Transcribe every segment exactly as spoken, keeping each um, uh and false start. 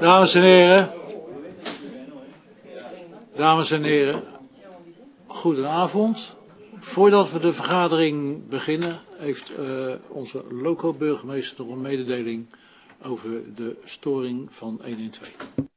Dames en heren, dames en heren, goedenavond. Voordat we de vergadering beginnen, heeft uh, onze loco-burgemeester nog een mededeling over de storing van honderdtwaalf.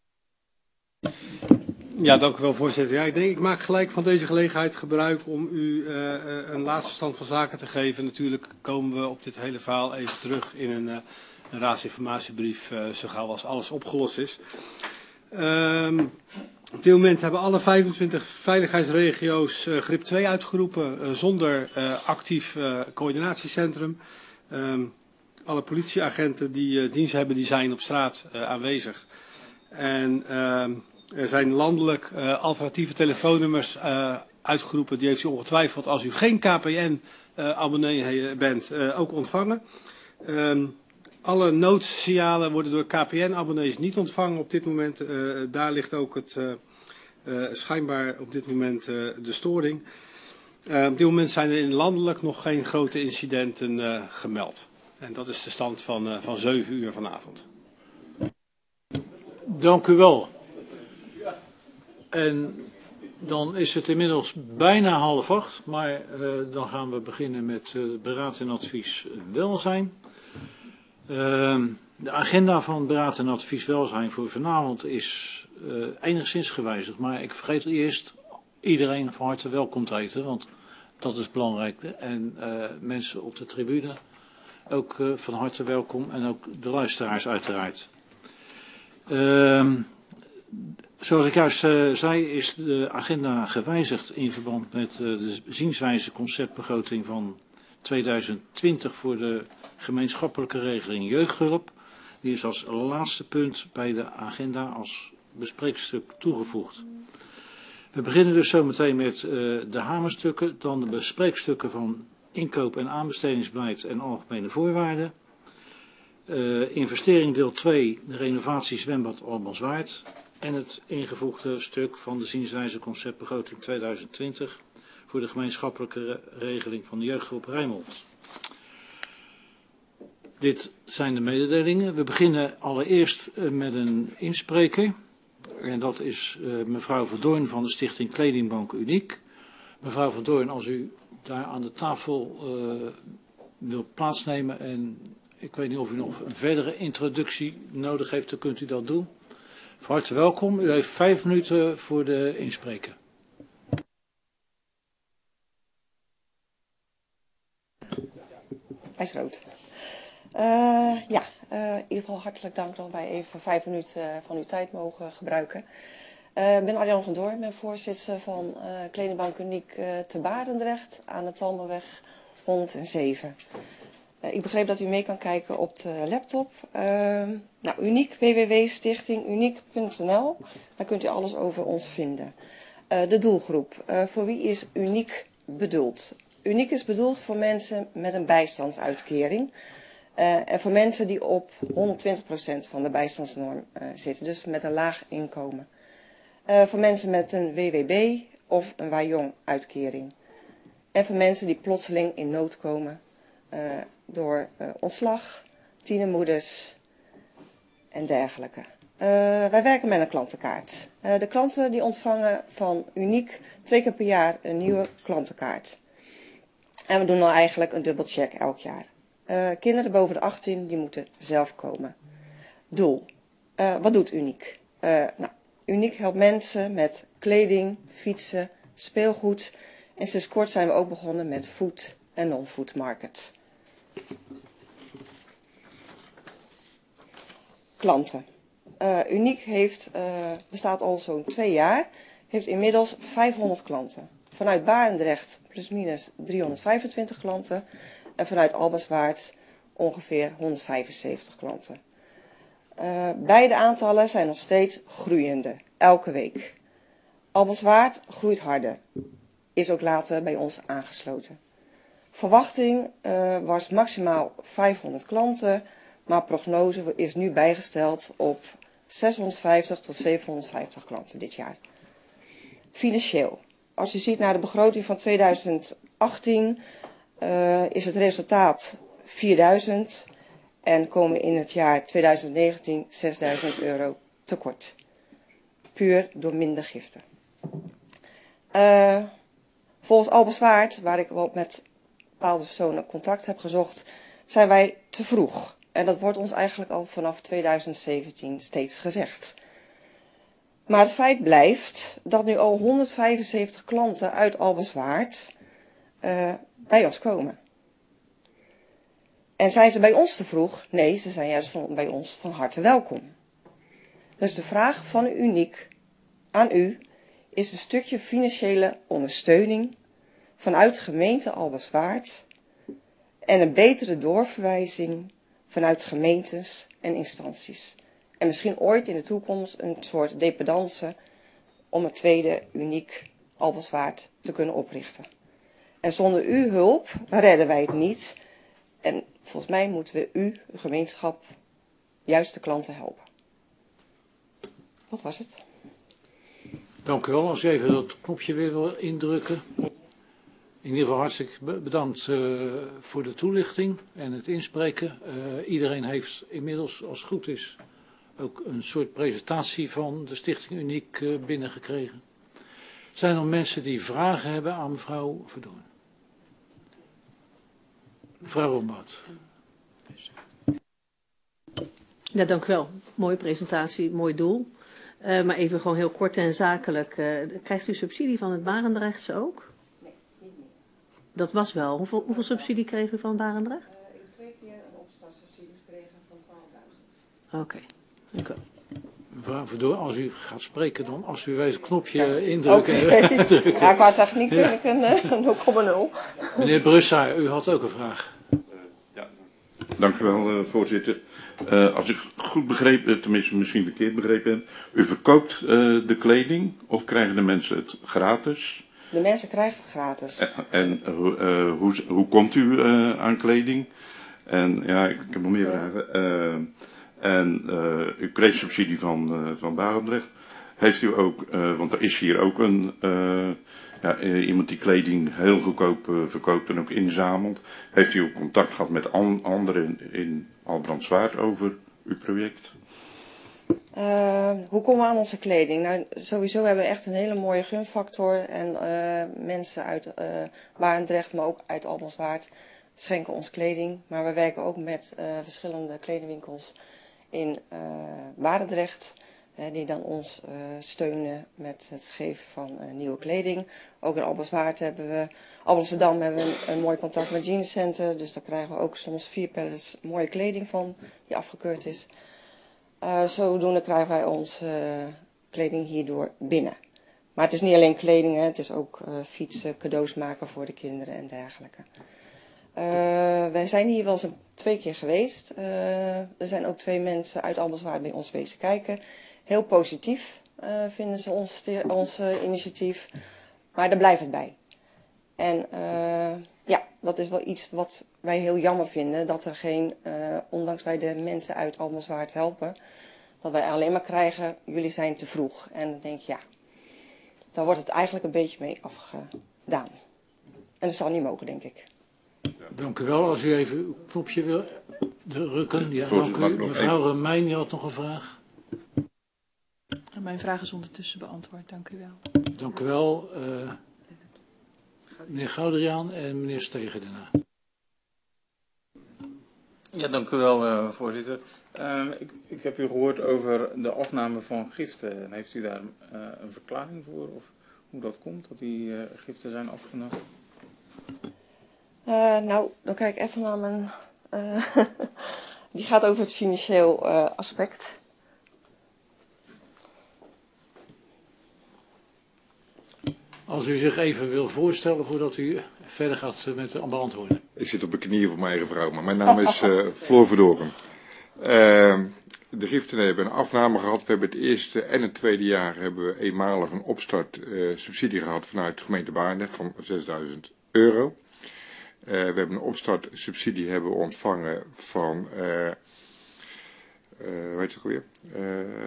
Ja, dank u wel, voorzitter. Ja, ik denk, ik maak gelijk van deze gelegenheid gebruik om u uh, een laatste stand van zaken te geven. Natuurlijk komen we op dit hele verhaal even terug in een, uh, een raadsinformatiebrief, uh, zo gauw als alles opgelost is. Um, op dit moment hebben alle vijfentwintig veiligheidsregio's uh, grip twee uitgeroepen uh, zonder uh, actief uh, coördinatiecentrum. Um, alle politieagenten die uh, dienst hebben, die zijn op straat uh, aanwezig. En uh, er zijn landelijk uh, alternatieve telefoonnummers uh, uitgeroepen. Die heeft u ongetwijfeld, als u geen K P N uh, abonnee bent, uh, ook ontvangen. Um, alle noodsignalen worden door K P N abonnees niet ontvangen op dit moment. Uh, daar ligt ook het, uh, uh, schijnbaar op dit moment uh, de storing. Uh, op dit moment zijn er in landelijk nog geen grote incidenten uh, gemeld. En dat is de stand van, uh, van zeven uur vanavond. Dank u wel. En dan is het inmiddels bijna half acht, maar uh, dan gaan we beginnen met uh, beraad en advies welzijn. Uh, de agenda van beraad en advies welzijn voor vanavond is uh, enigszins gewijzigd, maar ik vergeet eerst iedereen van harte welkom te heten, want dat is belangrijk. En uh, mensen op de tribune ook uh, van harte welkom en ook de luisteraars uiteraard. Uh, Zoals ik juist uh, zei, is de agenda gewijzigd in verband met uh, de zienswijze conceptbegroting van tweeduizend twintig voor de gemeenschappelijke regeling jeugdhulp. Die is als laatste punt bij de agenda als bespreekstuk toegevoegd. We beginnen dus zometeen met uh, de hamerstukken, dan de bespreekstukken van inkoop- en aanbestedingsbeleid en algemene voorwaarden. Uh, investering deel twee, de renovatie zwembad Almanswaard. En het ingevoegde stuk van de zienswijze conceptbegroting tweeduizend twintig voor de gemeenschappelijke regeling van de jeugdgroep Rijnmond. Dit zijn de mededelingen. We beginnen allereerst met een inspreker. En dat is uh, mevrouw Van Doorn van de Stichting Kledingbank Uniek. Mevrouw Van Doorn, als u daar aan de tafel uh, wilt plaatsnemen en ik weet niet of u nog een verdere introductie nodig heeft, dan kunt u dat doen. Van harte welkom. U heeft vijf minuten voor de inspreker. Hij is rood. Uh, ja, uh, in ieder geval hartelijk dank dat wij even vijf minuten van uw tijd mogen gebruiken. Uh, ik ben Arjan van Doorn, ben voorzitter van uh, Kledingbank Uniek uh, te Barendrecht aan de Talmenweg honderdzeven. Uh, ik begreep dat u mee kan kijken op de laptop. Uh, nou, Uniek, w w w punt stichting uniek punt n l. Daar kunt u alles over ons vinden. Uh, de doelgroep. Uh, voor wie is Uniek bedoeld? Uniek is bedoeld voor mensen met een bijstandsuitkering. Uh, en voor mensen die op honderdtwintig procent van de bijstandsnorm uh, zitten. Dus met een laag inkomen. Uh, voor mensen met een W W B of een Wajong uitkering. En voor mensen die plotseling in nood komen. Uh, door uh, ontslag, tienermoeders en dergelijke. Uh, wij werken met een klantenkaart. Uh, de klanten die ontvangen van Uniek twee keer per jaar een nieuwe klantenkaart. En we doen dan eigenlijk een dubbelcheck elk jaar. Uh, kinderen boven de achttien die moeten zelf komen. Doel. Uh, wat doet Uniek? Uh, nou, Uniek helpt mensen met kleding, fietsen, speelgoed. En sinds kort zijn we ook begonnen met food en non-food market. Klanten. Uh, Uniek heeft, uh, bestaat al zo'n twee jaar, heeft inmiddels vijfhonderd klanten. Vanuit Barendrecht plus minus driehonderdvijfentwintig klanten en vanuit Alberswaard ongeveer honderdvijfenzeventig klanten. Uh, beide aantallen zijn nog steeds groeiende, elke week. Alberswaard groeit harder, is ook later bij ons aangesloten. Verwachting uh, was maximaal vijfhonderd klanten, maar prognose is nu bijgesteld op zeshonderdvijftig tot zevenhonderdvijftig klanten dit jaar. Financieel. Als u ziet naar de begroting van tweeduizend achttien uh, is het resultaat vierduizend en komen in het jaar tweeduizend negentien zesduizend euro tekort. Puur door minder giften. Uh, volgens Albeswaard, waar ik wel met bepaalde personen contact heb gezocht, zijn wij te vroeg. En dat wordt ons eigenlijk al vanaf tweeduizend zeventien steeds gezegd. Maar het feit blijft dat nu al honderdvijfenzeventig klanten uit Albeswaard uh, bij ons komen. En zijn ze bij ons te vroeg? Nee, ze zijn juist van, bij ons van harte welkom. Dus de vraag van Uniek aan u is een stukje financiële ondersteuning vanuit gemeente Albeswaard en een betere doorverwijzing vanuit gemeentes en instanties. En misschien ooit in de toekomst een soort dependance om een tweede Uniek Albeswaard te kunnen oprichten. En zonder uw hulp redden wij het niet. En volgens mij moeten we u, uw gemeenschap, juist de klanten helpen. Wat was het? Dank u wel. Als u even dat knopje weer wil indrukken. In ieder geval hartstikke bedankt uh, voor de toelichting en het inspreken. Uh, iedereen heeft inmiddels, als het goed is, ook een soort presentatie van de Stichting Uniek uh, binnengekregen. Zijn er mensen die vragen hebben aan mevrouw Verdoorn? Mevrouw Rombout. Ja, dank u wel. Mooie presentatie, mooi doel. Uh, maar even gewoon heel kort en zakelijk. Uh, krijgt u subsidie van het Barendrechtse ook? Nee, niet meer. Dat was wel. Hoeveel, hoeveel subsidie kreeg u van het Barendrecht? Uh, ik heb twee keer een opstartsubsidie gekregen van twaalfduizend. Oké, okay. Dank u wel. Mevrouw Verdoorn, als u gaat spreken dan als u wijs het knopje ja. indrukken. Okay. Ja, qua techniek ben ik een uh, nul komma nul. Meneer Brussa, u had ook een vraag. Uh, ja, dank u wel, uh, voorzitter. Uh, als ik goed begrepen, tenminste misschien verkeerd begrepen heb, u verkoopt uh, de kleding of krijgen de mensen het gratis? De mensen krijgen het gratis. En, en uh, hoe, hoe komt u uh, aan kleding? En ja, ik, ik heb nog meer vragen. Uh, en uh, u kreeg subsidie van, uh, van Barendrecht. Heeft u ook, uh, want er is hier ook een, uh, ja, uh, iemand die kleding heel goedkoop uh, verkoopt en ook inzamelt. Heeft u ook contact gehad met an, anderen in, in Albrandswaard over uw project? Uh, hoe komen we aan onze kleding? Nou, sowieso hebben we echt een hele mooie gunfactor. En uh, mensen uit uh, Barendrecht, maar ook uit Albrandswaard, schenken ons kleding. Maar we werken ook met uh, verschillende kledingwinkels in uh, Barendrecht. Uh, die dan ons uh, steunen met het geven van uh, nieuwe kleding. Ook in Albrandswaard hebben we, Alblasserdam hebben we een, een mooi contact met Jeans Center. Dus daar krijgen we ook soms vier pallets mooie kleding van die afgekeurd is. Uh, zodoende krijgen wij onze uh, kleding hierdoor binnen. Maar het is niet alleen kleding, hè, het is ook uh, fietsen, cadeaus maken voor de kinderen en dergelijke. Uh, wij zijn hier wel eens een, twee keer geweest. Uh, er zijn ook twee mensen uit Albrandswaard bij ons wezen kijken. Heel positief uh, vinden ze ons, ons uh, initiatief, maar daar blijft het bij. En uh, ja, dat is wel iets wat wij heel jammer vinden, dat er geen, uh, ondanks wij de mensen uit Albrandswaard helpen, dat wij alleen maar krijgen, jullie zijn te vroeg. En dan denk je, ja, daar wordt het eigenlijk een beetje mee afgedaan. En dat zal niet mogen, denk ik. Dank u wel. Als u even uw knopje wil drukken. Ja, dank u. Mevrouw Remijn, die had nog een vraag. Mijn vraag is ondertussen beantwoord. Dank u wel. Dank u wel. Uh, meneer Goudriaan en meneer Stegen daarna. Ja, dank u wel, uh, voorzitter. Uh, ik, ik heb u gehoord over de afname van giften. Heeft u daar uh, een verklaring voor? Of hoe dat komt, dat die uh, giften zijn afgenomen? Uh, nou, dan kijk ik even naar mijn... Uh, die gaat over het financieel uh, aspect. Als u zich even wil voorstellen voordat u verder gaat met de beantwoorden. Ik zit op mijn knieën voor mijn eigen vrouw, maar mijn naam is uh, Floor Verdoorn. Uh, de giften hebben een afname gehad. We hebben het eerste en het tweede jaar hebben we eenmalig een opstart uh, subsidie gehad vanuit de gemeente Barendrecht van zesduizend euro. Uh, we hebben een opstart subsidie hebben we ontvangen van, uh, uh, hoe heet het ook weer? Uh,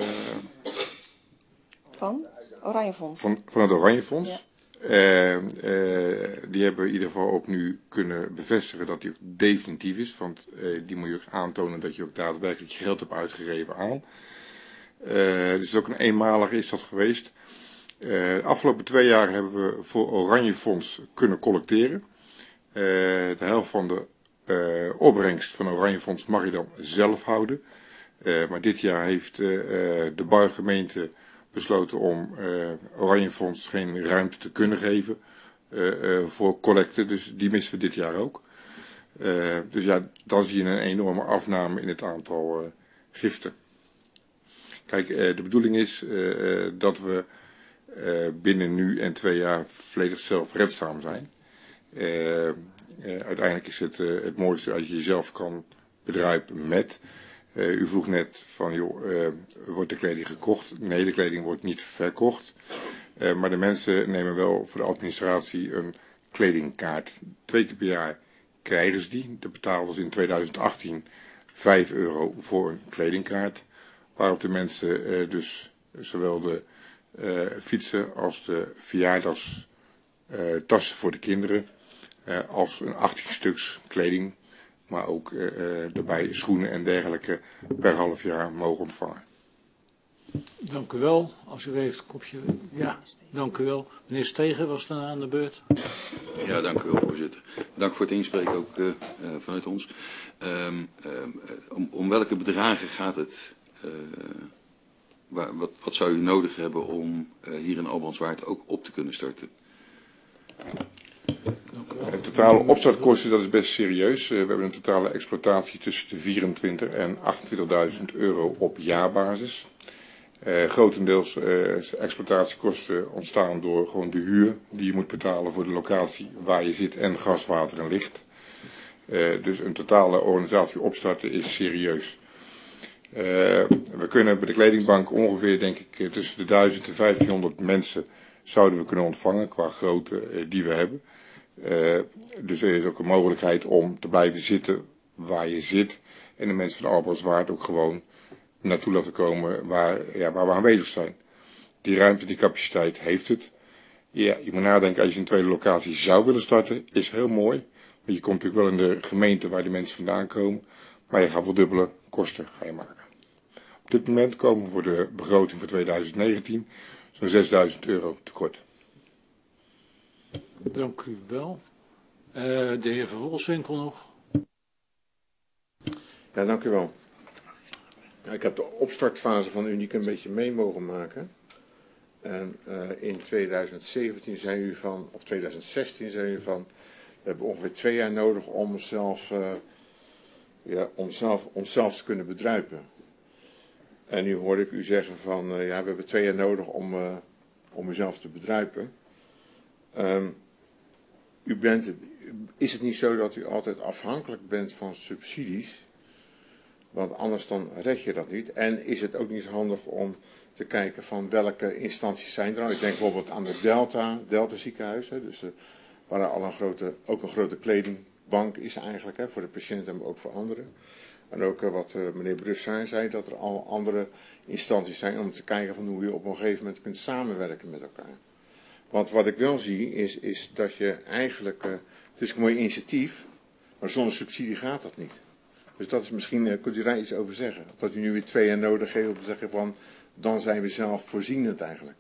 van Oranjefonds. Van, van het Oranjefonds. Ja. Uh, uh, die hebben we in ieder geval ook nu kunnen bevestigen dat die ook definitief is. Want uh, die moet je ook aantonen dat je ook daadwerkelijk je geld hebt uitgegeven aan. Uh, dus ook een eenmalig is dat geweest. Uh, de afgelopen twee jaar hebben we voor Oranje Fonds kunnen collecteren. Uh, de helft van de uh, opbrengst van Oranje Fonds mag je dan zelf houden. Uh, maar dit jaar heeft uh, de Bargemeente besloten om uh, Oranje Fonds geen ruimte te kunnen geven uh, uh, voor collecte. Dus die missen we dit jaar ook. Uh, dus ja, dan zie je een enorme afname in het aantal uh, giften. Kijk, uh, de bedoeling is uh, uh, dat we uh, binnen nu en twee jaar volledig zelfredzaam zijn. Uh, uh, uiteindelijk is het uh, het mooiste dat je jezelf kan bedruipen met. Uh, u vroeg net van, joh, uh, wordt de kleding gekocht? Nee, de kleding wordt niet verkocht. Uh, maar de mensen nemen wel voor de administratie een kledingkaart. Twee keer per jaar krijgen ze die. Dat betaalden ze in tweeduizend achttien vijf euro voor een kledingkaart. Waarop de mensen uh, dus zowel de uh, fietsen als de verjaardagstassen uh, voor de kinderen, uh, als een achttien stuks kleding, maar ook uh, daarbij schoenen en dergelijke per half jaar mogen ontvangen. Dank u wel. Als u heeft een kopje... Ja, dank u wel. Meneer Stegen was dan aan de beurt. Ja, dank u wel, voorzitter. Dank voor het inspreken ook uh, uh, vanuit ons. Um, um, om, om welke bedragen gaat het? Uh, waar, wat, wat zou u nodig hebben om uh, hier in Albrandswaard ook op te kunnen starten? De totale opstartkosten, dat is best serieus. Uh, we hebben een totale exploitatie tussen de vierentwintigduizend en achtentwintigduizend euro op jaarbasis. Uh, grotendeels uh, exploitatiekosten ontstaan door gewoon de huur die je moet betalen voor de locatie waar je zit en gas, water en licht. Uh, dus een totale organisatie opstarten is serieus. Uh, we kunnen bij de kledingbank ongeveer, denk ik, tussen de duizend en vijftienhonderd mensen zouden we kunnen ontvangen qua grootte uh, die we hebben. Uh, dus er is ook een mogelijkheid om te blijven zitten waar je zit en de mensen van Albrandswaard ook gewoon naartoe laten komen waar, ja, waar we aanwezig zijn. Die ruimte, die capaciteit heeft het. Ja, je moet nadenken, als je een tweede locatie zou willen starten, is heel mooi. Want je komt natuurlijk wel in de gemeente waar die mensen vandaan komen, maar je gaat wel dubbele kosten ga je maken. Op dit moment komen we voor de begroting voor tweeduizend negentien zo'n zesduizend euro tekort. Dank u wel. Uh, de heer Van Wolfswinkel nog. Ja, dank u wel. Ja, ik heb de opstartfase van Uniek een beetje mee mogen maken. En uh, in tweeduizend zeventien zei u van, of tweeduizend zestien zei u van, we hebben ongeveer twee jaar nodig om zelf, uh, ja, om zelf, onszelf te kunnen bedruipen. En nu hoorde ik u zeggen van, uh, ja, we hebben twee jaar nodig om, uh, om uzelf te bedruipen. Um, u bent, is het niet zo dat u altijd afhankelijk bent van subsidies? Want anders dan red je dat niet. En is het ook niet handig om te kijken van welke instanties zijn er nou? Ik denk bijvoorbeeld aan de Delta, Delta ziekenhuis. Hè, dus uh, waar er al een grote, ook een grote kledingbank is eigenlijk. Hè, voor de patiënten, maar ook voor anderen. En ook uh, wat uh, meneer Brussain zei, dat er al andere instanties zijn om te kijken van hoe je op een gegeven moment kunt samenwerken met elkaar. Want wat ik wel zie is, is dat je eigenlijk, uh, het is een mooi initiatief, maar zonder subsidie gaat dat niet. Dus dat is misschien, uh, kunt u daar iets over zeggen? Dat u nu weer twee jaar nodig heeft om te zeggen van, dan zijn we zelf voorzienend eigenlijk.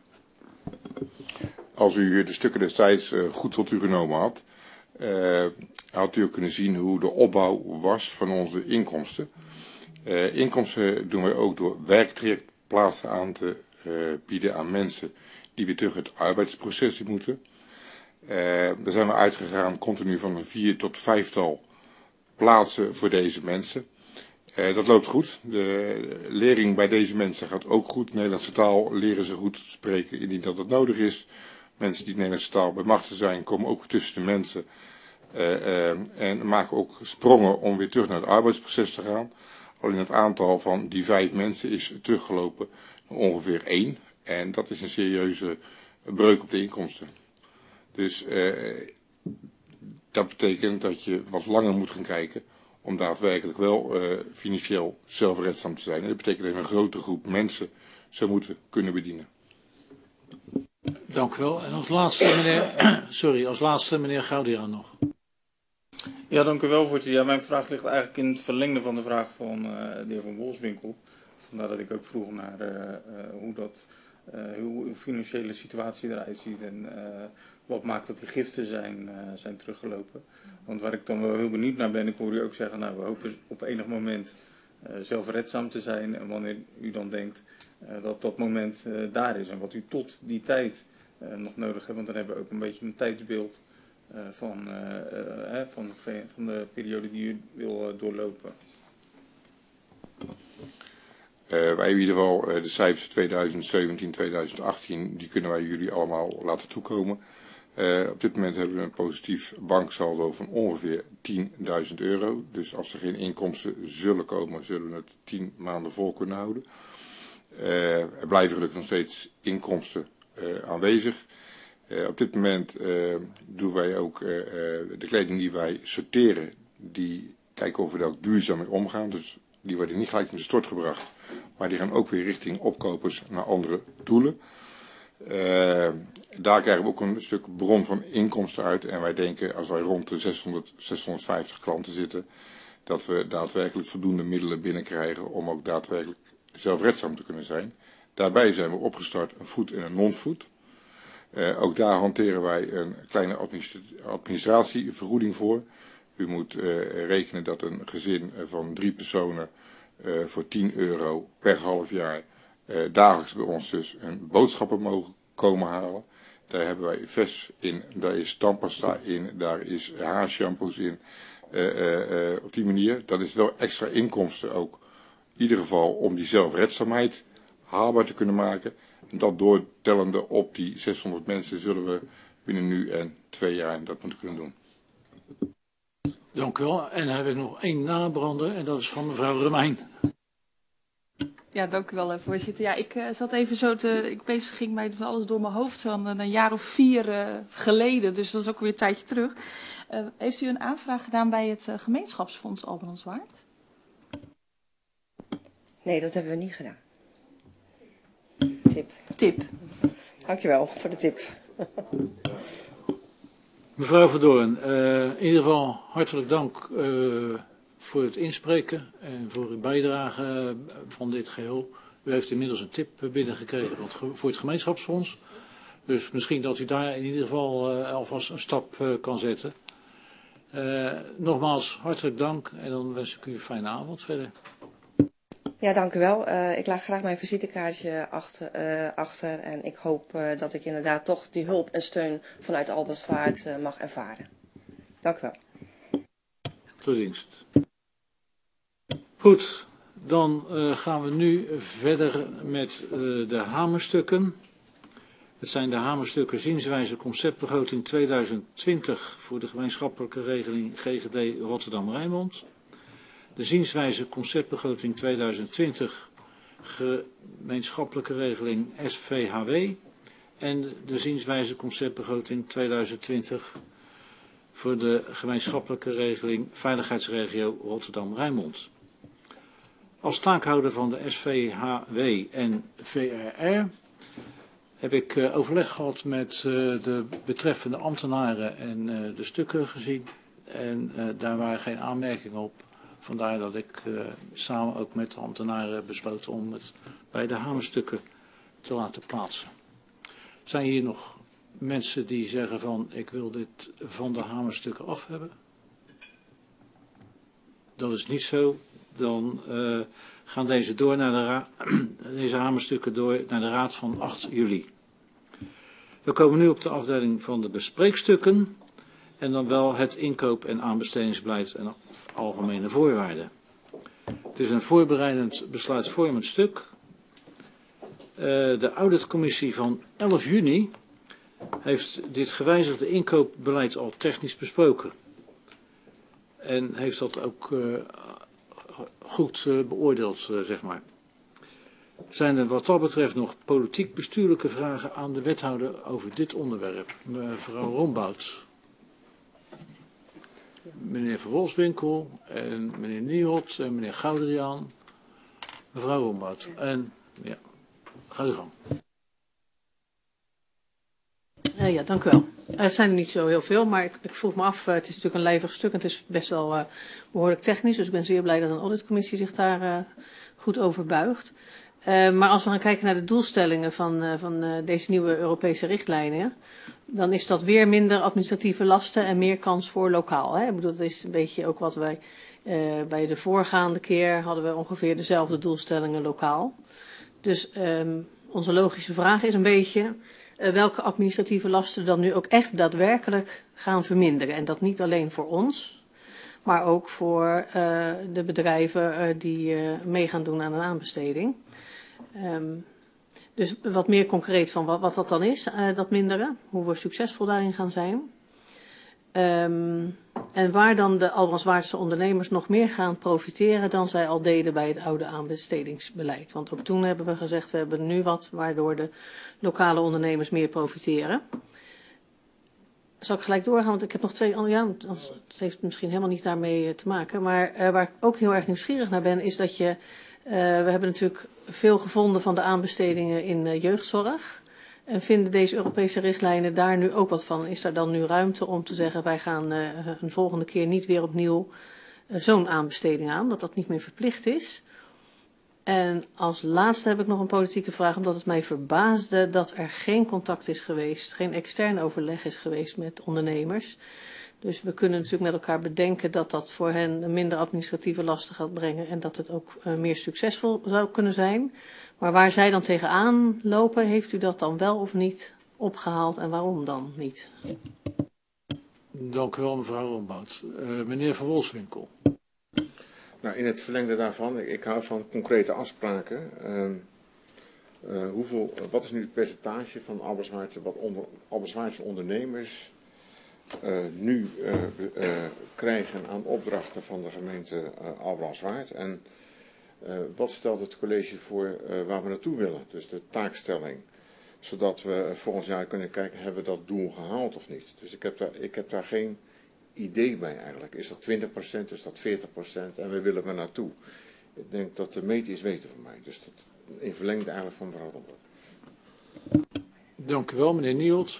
Als u de stukken destijds uh, goed tot u genomen had, uh, had u ook kunnen zien hoe de opbouw was van onze inkomsten. Uh, inkomsten doen wij ook door werktrajectplaatsen aan te uh, bieden aan mensen die weer terug het arbeidsproces moeten. Uh, daar zijn we uitgegaan continu van een vier tot vijftal plaatsen voor deze mensen. Uh, dat loopt goed. De lering bij deze mensen gaat ook goed. Nederlandse taal leren ze goed spreken indien dat het nodig is. Mensen die Nederlandse taal bij machten zijn, komen ook tussen de mensen. Uh, uh, en maken ook sprongen om weer terug naar het arbeidsproces te gaan. Alleen het aantal van die vijf mensen is teruggelopen naar ongeveer één. En dat is een serieuze breuk op de inkomsten. Dus uh, dat betekent dat je wat langer moet gaan kijken om daadwerkelijk wel uh, financieel zelfredzaam te zijn. En dat betekent dat je een grote groep mensen zou moeten kunnen bedienen. Dank u wel. En als laatste meneer, sorry, als laatste meneer Goudia nog. Ja, dank u wel, voorzitter. Ja, mijn vraag ligt eigenlijk in het verlengde van de vraag van uh, de heer Van Wolfswinkel. vandaar dat ik ook vroeg naar uh, uh, hoe, dat, uh, hoe uw financiële situatie eruit ziet en uh, wat maakt dat die giften zijn, uh, zijn teruggelopen. Want waar ik dan wel heel benieuwd naar ben, ik hoor u ook zeggen, nou, we hopen op enig moment uh, zelfredzaam te zijn. En wanneer u dan denkt uh, dat dat moment uh, daar is en wat u tot die tijd uh, nog nodig hebt. Want dan hebben we ook een beetje een tijdsbeeld uh, van, uh, uh, van, het, van de periode die u wil uh, doorlopen. Uh, wij in ieder geval uh, de cijfers tweeduizend zeventien tweeduizend achttien, die kunnen wij jullie allemaal laten toekomen. Uh, op dit moment hebben we een positief banksaldo van ongeveer tienduizend euro. Dus als er geen inkomsten zullen komen, zullen we het tien maanden vol kunnen houden. Uh, er blijven gelukkig nog steeds inkomsten uh, aanwezig. Uh, op dit moment uh, doen wij ook uh, uh, de kleding die wij sorteren, die kijken of we daar ook duurzaam mee omgaan. Dus die worden niet gelijk in de stort gebracht, maar die gaan ook weer richting opkopers naar andere doelen. Uh, daar krijgen we ook een stuk bron van inkomsten uit. En wij denken, als wij rond de zeshonderd, zeshonderdvijftig klanten zitten, dat we daadwerkelijk voldoende middelen binnenkrijgen om ook daadwerkelijk zelfredzaam te kunnen zijn. Daarbij zijn we opgestart een food en een non-food. Uh, ook daar hanteren wij een kleine administratievergoeding voor. U moet uh, rekenen dat een gezin van drie personen uh, voor tien euro per half jaar uh, dagelijks bij ons dus een boodschappen mogen komen halen. Daar hebben wij Ves in, daar is tandpasta in, daar is haarshampoos in. Uh, uh, uh, op die manier, dat is wel extra inkomsten ook. In ieder geval om die zelfredzaamheid haalbaar te kunnen maken. En dat doortellende op die zeshonderd mensen zullen we binnen nu en twee jaar dat moeten kunnen doen. Dank u wel. En dan heb ik nog één nabrander en dat is van mevrouw Remijn. Ja, dank u wel, voorzitter. Ja, ik uh, zat even zo te... Ik bezig ging mij van alles door mijn hoofd van een jaar of vier uh, geleden. Dus dat is ook weer een tijdje terug. Uh, heeft u een aanvraag gedaan bij het uh, gemeenschapsfonds Albrandswaard? Nee, dat hebben we niet gedaan. Tip. Tip. Dankjewel voor de tip. Mevrouw Verdoorn, uh, in ieder geval hartelijk dank uh, voor het inspreken en voor uw bijdrage van dit geheel. U heeft inmiddels een tip binnengekregen voor het gemeenschapsfonds. Dus misschien dat u daar in ieder geval uh, alvast een stap uh, kan zetten. Uh, nogmaals hartelijk dank en dan wens ik u een fijne avond verder. Ja, dank u wel. Uh, ik laat graag mijn visitekaartje achter, uh, achter en ik hoop uh, dat ik inderdaad toch die hulp en steun vanuit Albrandswaard uh, mag ervaren. Dank u wel. Tot dienst. Goed, dan uh, gaan we nu verder met uh, de hamerstukken. Het zijn de hamerstukken zienswijze conceptbegroting tweeduizend twintig voor de gemeenschappelijke regeling G G D Rotterdam-Rijnmond. De zienswijze conceptbegroting tweeduizend twintig gemeenschappelijke regeling S V H W en de zienswijze conceptbegroting tweeduizend twintig voor de gemeenschappelijke regeling Veiligheidsregio Rotterdam-Rijnmond. Als taakhouder van de S V H W en V R R heb ik uh, overleg gehad met uh, de betreffende ambtenaren en uh, de stukken gezien en uh, daar waren geen aanmerkingen op. Vandaar dat ik uh, samen ook met de ambtenaren besloten om het bij de hamerstukken te laten plaatsen. Zijn hier nog mensen die zeggen van ik wil dit van de hamerstukken af hebben? Dat is niet zo. Dan uh, gaan deze, door naar de ra deze hamerstukken door naar de raad van acht juli. We komen nu op de afdeling van de bespreekstukken. En dan wel het inkoop- en aanbestedingsbeleid en algemene voorwaarden. Het is een voorbereidend besluitvormend stuk. Uh, de auditcommissie van elf juni heeft dit gewijzigde inkoopbeleid al technisch besproken. En heeft dat ook uh, goed uh, beoordeeld, uh, zeg maar. Zijn er wat dat betreft nog politiek-bestuurlijke vragen aan de wethouder over dit onderwerp? Mevrouw Rombout. Meneer Van Wolfswinkel en meneer Nieholt en meneer Goudriaan. Mevrouw Rombout. En ja, ga uw gang. Uh, ja, dank u wel. Uh, het zijn er niet zo heel veel, maar ik, ik vroeg me af, uh, het is natuurlijk een lijvig stuk en het is best wel uh, behoorlijk technisch. Dus ik ben zeer blij dat een auditcommissie zich daar uh, goed overbuigt. Uh, maar als we gaan kijken naar de doelstellingen van, uh, van uh, deze nieuwe Europese richtlijnen, dan is dat weer minder administratieve lasten en meer kans voor lokaal. Hè? Ik bedoel, dat is een beetje ook wat wij uh, bij de voorgaande keer hadden we ongeveer dezelfde doelstellingen lokaal. Dus um, onze logische vraag is een beetje uh, welke administratieve lasten dan nu ook echt daadwerkelijk gaan verminderen. En dat niet alleen voor ons, maar ook voor uh, de bedrijven uh, die uh, mee gaan doen aan een aanbesteding. Um, dus wat meer concreet van wat, wat dat dan is, uh, dat minderen, hoe we succesvol daarin gaan zijn. Um, en waar dan de Albrandswaardse ondernemers nog meer gaan profiteren dan zij al deden bij het oude aanbestedingsbeleid. Want ook toen hebben we gezegd, we hebben nu wat waardoor de lokale ondernemers meer profiteren. Zal ik gelijk doorgaan, want ik heb nog twee andere, ja, het heeft misschien helemaal niet daarmee te maken. Maar uh, waar ik ook heel erg nieuwsgierig naar ben, is dat je, uh, we hebben natuurlijk veel gevonden van de aanbestedingen in uh, jeugdzorg. En vinden deze Europese richtlijnen daar nu ook wat van? Is er dan nu ruimte om te zeggen, wij gaan uh, een volgende keer niet weer opnieuw uh, zo'n aanbesteding aan, dat dat niet meer verplicht is? En als laatste heb ik nog een politieke vraag, omdat het mij verbaasde dat er geen contact is geweest, geen extern overleg is geweest met ondernemers. Dus we kunnen natuurlijk met elkaar bedenken dat dat voor hen minder administratieve lasten gaat brengen en dat het ook uh, meer succesvol zou kunnen zijn. Maar waar zij dan tegenaan lopen, heeft u dat dan wel of niet opgehaald en waarom dan niet? Dank u wel, mevrouw Rombout. Uh, meneer Van Wolfswinkel. Nou, in het verlengde daarvan, ik, ik hou van concrete afspraken. Uh, uh, hoeveel, wat is nu het percentage van Albrandswaardse, wat onder, Albrandswaardse ondernemers uh, nu uh, uh, krijgen aan opdrachten van de gemeente uh, Albrandswaard? En uh, wat stelt het college voor uh, waar we naartoe willen? Dus de taakstelling. Zodat we volgend jaar kunnen kijken, hebben we dat doel gehaald of niet? Dus ik heb daar, ik heb daar geen idee bij eigenlijk. Is dat twintig procent, is dat veertig procent en waar willen we naartoe? Ik denk dat de meten is weten voor mij. Dus dat in verlengde eigenlijk van mevrouw Rombout. Dank u wel, meneer Niels.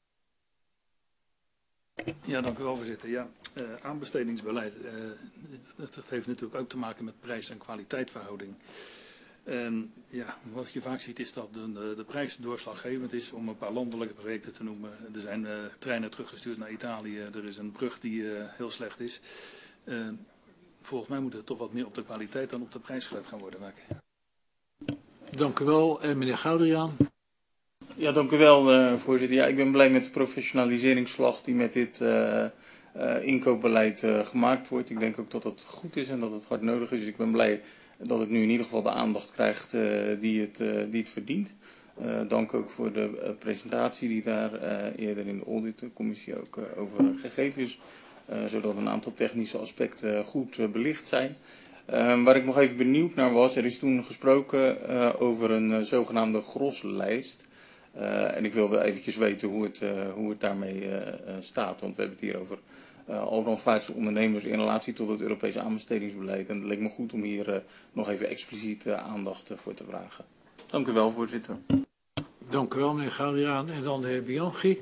Ja, dank u wel, voorzitter. Ja, uh, aanbestedingsbeleid, uh, dat, dat heeft natuurlijk ook te maken met prijs- en kwaliteitverhouding. En ja, wat je vaak ziet is dat de, de, de prijs doorslaggevend is, om een paar landelijke projecten te noemen. Er zijn uh, treinen teruggestuurd naar Italië, er is een brug die uh, heel slecht is. Uh, volgens mij moet er toch wat meer op de kwaliteit dan op de prijs gelet gaan worden werken. Dank u wel, en meneer Goudriaan. Ja, dank u wel, uh, voorzitter. Ja, ik ben blij met de professionaliseringsslag die met dit uh, uh, inkoopbeleid uh, gemaakt wordt. Ik denk ook dat het goed is en dat het hard nodig is. Dus ik ben blij dat het nu in ieder geval de aandacht krijgt uh, die, het, uh, die het verdient. Uh, dank ook voor de uh, presentatie die daar uh, eerder in de auditcommissie ook uh, over gegeven is. Uh, zodat een aantal technische aspecten goed uh, belicht zijn. Uh, waar ik nog even benieuwd naar was, er is toen gesproken uh, over een uh, zogenaamde groslijst. Uh, en ik wilde eventjes weten hoe het, uh, hoe het daarmee uh, uh, staat. Want we hebben het hier over uh, Albrandswaardse ondernemers in relatie tot het Europese aanbestedingsbeleid. En het leek me goed om hier uh, nog even expliciet uh, aandacht uh, voor te vragen. Dank u wel, voorzitter. Dank u wel, meneer Goudriaan. En dan de heer Bianchi.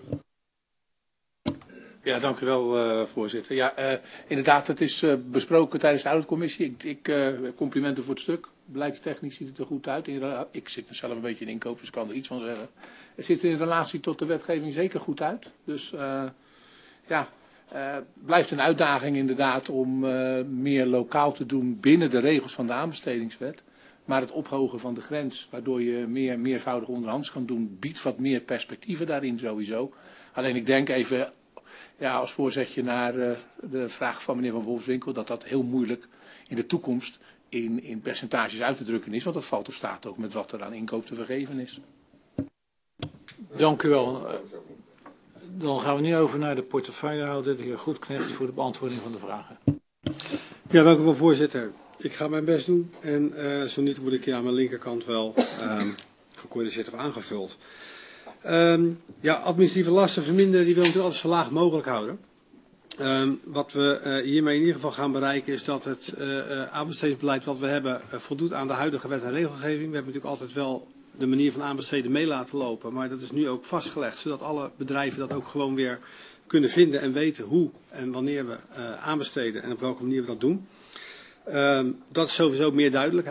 Ja, dank u wel, uh, voorzitter. Ja, uh, inderdaad, het is uh, besproken tijdens de auditcommissie. Ik, ik uh, complimenten voor het stuk. Beleidstechnisch ziet het er goed uit. In, ik zit er zelf een beetje in inkoop, dus ik kan er iets van zeggen. Het ziet er in relatie tot de wetgeving zeker goed uit. Dus uh, ja, uh, blijft een uitdaging inderdaad om uh, meer lokaal te doen binnen de regels van de aanbestedingswet. Maar het ophogen van de grens, waardoor je meer meervoudig onderhands kan doen, biedt wat meer perspectieven daarin sowieso. Alleen ik denk even, ja, als voorzetje naar uh, de vraag van meneer Van Wolfswinkel, dat dat heel moeilijk in de toekomst in, in percentages uit te drukken is. Want dat valt of staat ook met wat er aan inkoop te vergeven is. Dank u wel. Dan gaan we nu over naar de portefeuillehouder, de heer Goedknecht, voor de beantwoording van de vragen. Ja, dank u wel, voorzitter. Ik ga mijn best doen en uh, zo niet word ik hier aan mijn linkerkant wel um, gecorrigeerd of aangevuld. Um, ja, administratieve lasten verminderen, die willen we natuurlijk altijd zo laag mogelijk houden. Um, wat we uh, hiermee in ieder geval gaan bereiken is dat het uh, uh, aanbestedingsbeleid wat we hebben uh, voldoet aan de huidige wet en regelgeving. We hebben natuurlijk altijd wel de manier van aanbesteden mee laten lopen, maar dat is nu ook vastgelegd, zodat alle bedrijven dat ook gewoon weer kunnen vinden en weten hoe en wanneer we uh, aanbesteden en op welke manier we dat doen. Um, dat is sowieso meer duidelijkheid.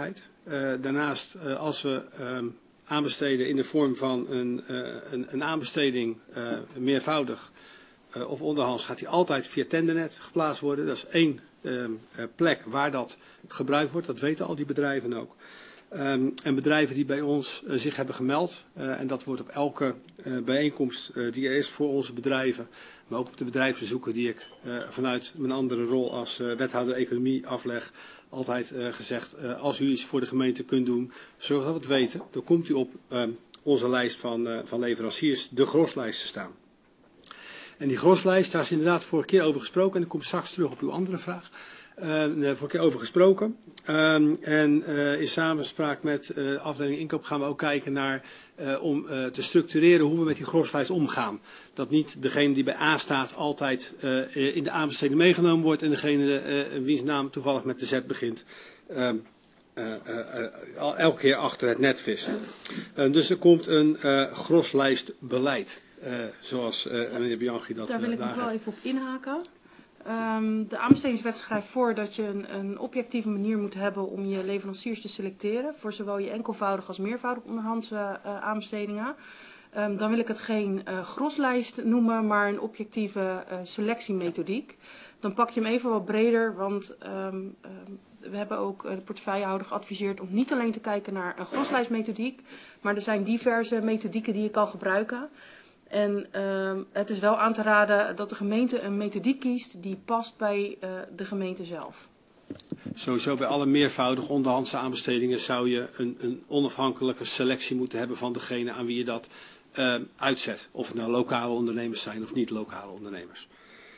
Uh, daarnaast, uh, als we uh, aanbesteden in de vorm van een, uh, een, een aanbesteding uh, meervoudig uh, of onderhands, gaat die altijd via Tendernet geplaatst worden. Dat is één uh, plek waar dat gebruikt wordt. Dat weten al die bedrijven ook. Um, en bedrijven die bij ons uh, zich hebben gemeld, uh, en dat wordt op elke uh, bijeenkomst uh, die er is voor onze bedrijven, maar ook op de bedrijfsbezoeken die ik uh, vanuit mijn andere rol als uh, wethouder economie afleg, altijd uh, gezegd, uh, als u iets voor de gemeente kunt doen, zorg dat we het weten. Dan komt u op uh, onze lijst van, uh, van leveranciers, de groslijst te staan. En die groslijst, daar is inderdaad vorige keer over gesproken en ik kom straks terug op uw andere vraag. Uh, vorige keer over gesproken. Um, en uh, in samenspraak met uh, de afdeling inkoop gaan we ook kijken naar uh, om uh, te structureren hoe we met die groslijst omgaan. Dat niet degene die bij A staat altijd uh, in de aanbesteding meegenomen wordt en degene uh, wiens naam toevallig met de Z begint uh, uh, uh, uh, elke keer achter het net vissen. Uh, dus er komt een uh, groslijstbeleid, uh, zoals uh, meneer Bianchi dat Daar wil ik uh, nog wel even op inhaken. Um, de aanbestedingswet schrijft voor dat je een, een objectieve manier moet hebben om je leveranciers te selecteren. Voor zowel je enkelvoudig als meervoudig onderhandse uh, aanbestedingen. Um, dan wil ik het geen uh, groslijst noemen, maar een objectieve uh, selectiemethodiek. Dan pak je hem even wat breder, want um, um, we hebben ook uh, de portefeuillehouder geadviseerd om niet alleen te kijken naar een groslijstmethodiek. Maar er zijn diverse methodieken die je kan gebruiken. En uh, het is wel aan te raden dat de gemeente een methodiek kiest die past bij uh, de gemeente zelf. Sowieso bij alle meervoudige onderhandse aanbestedingen zou je een, een onafhankelijke selectie moeten hebben van degene aan wie je dat uh, uitzet. Of het nou lokale ondernemers zijn of niet lokale ondernemers.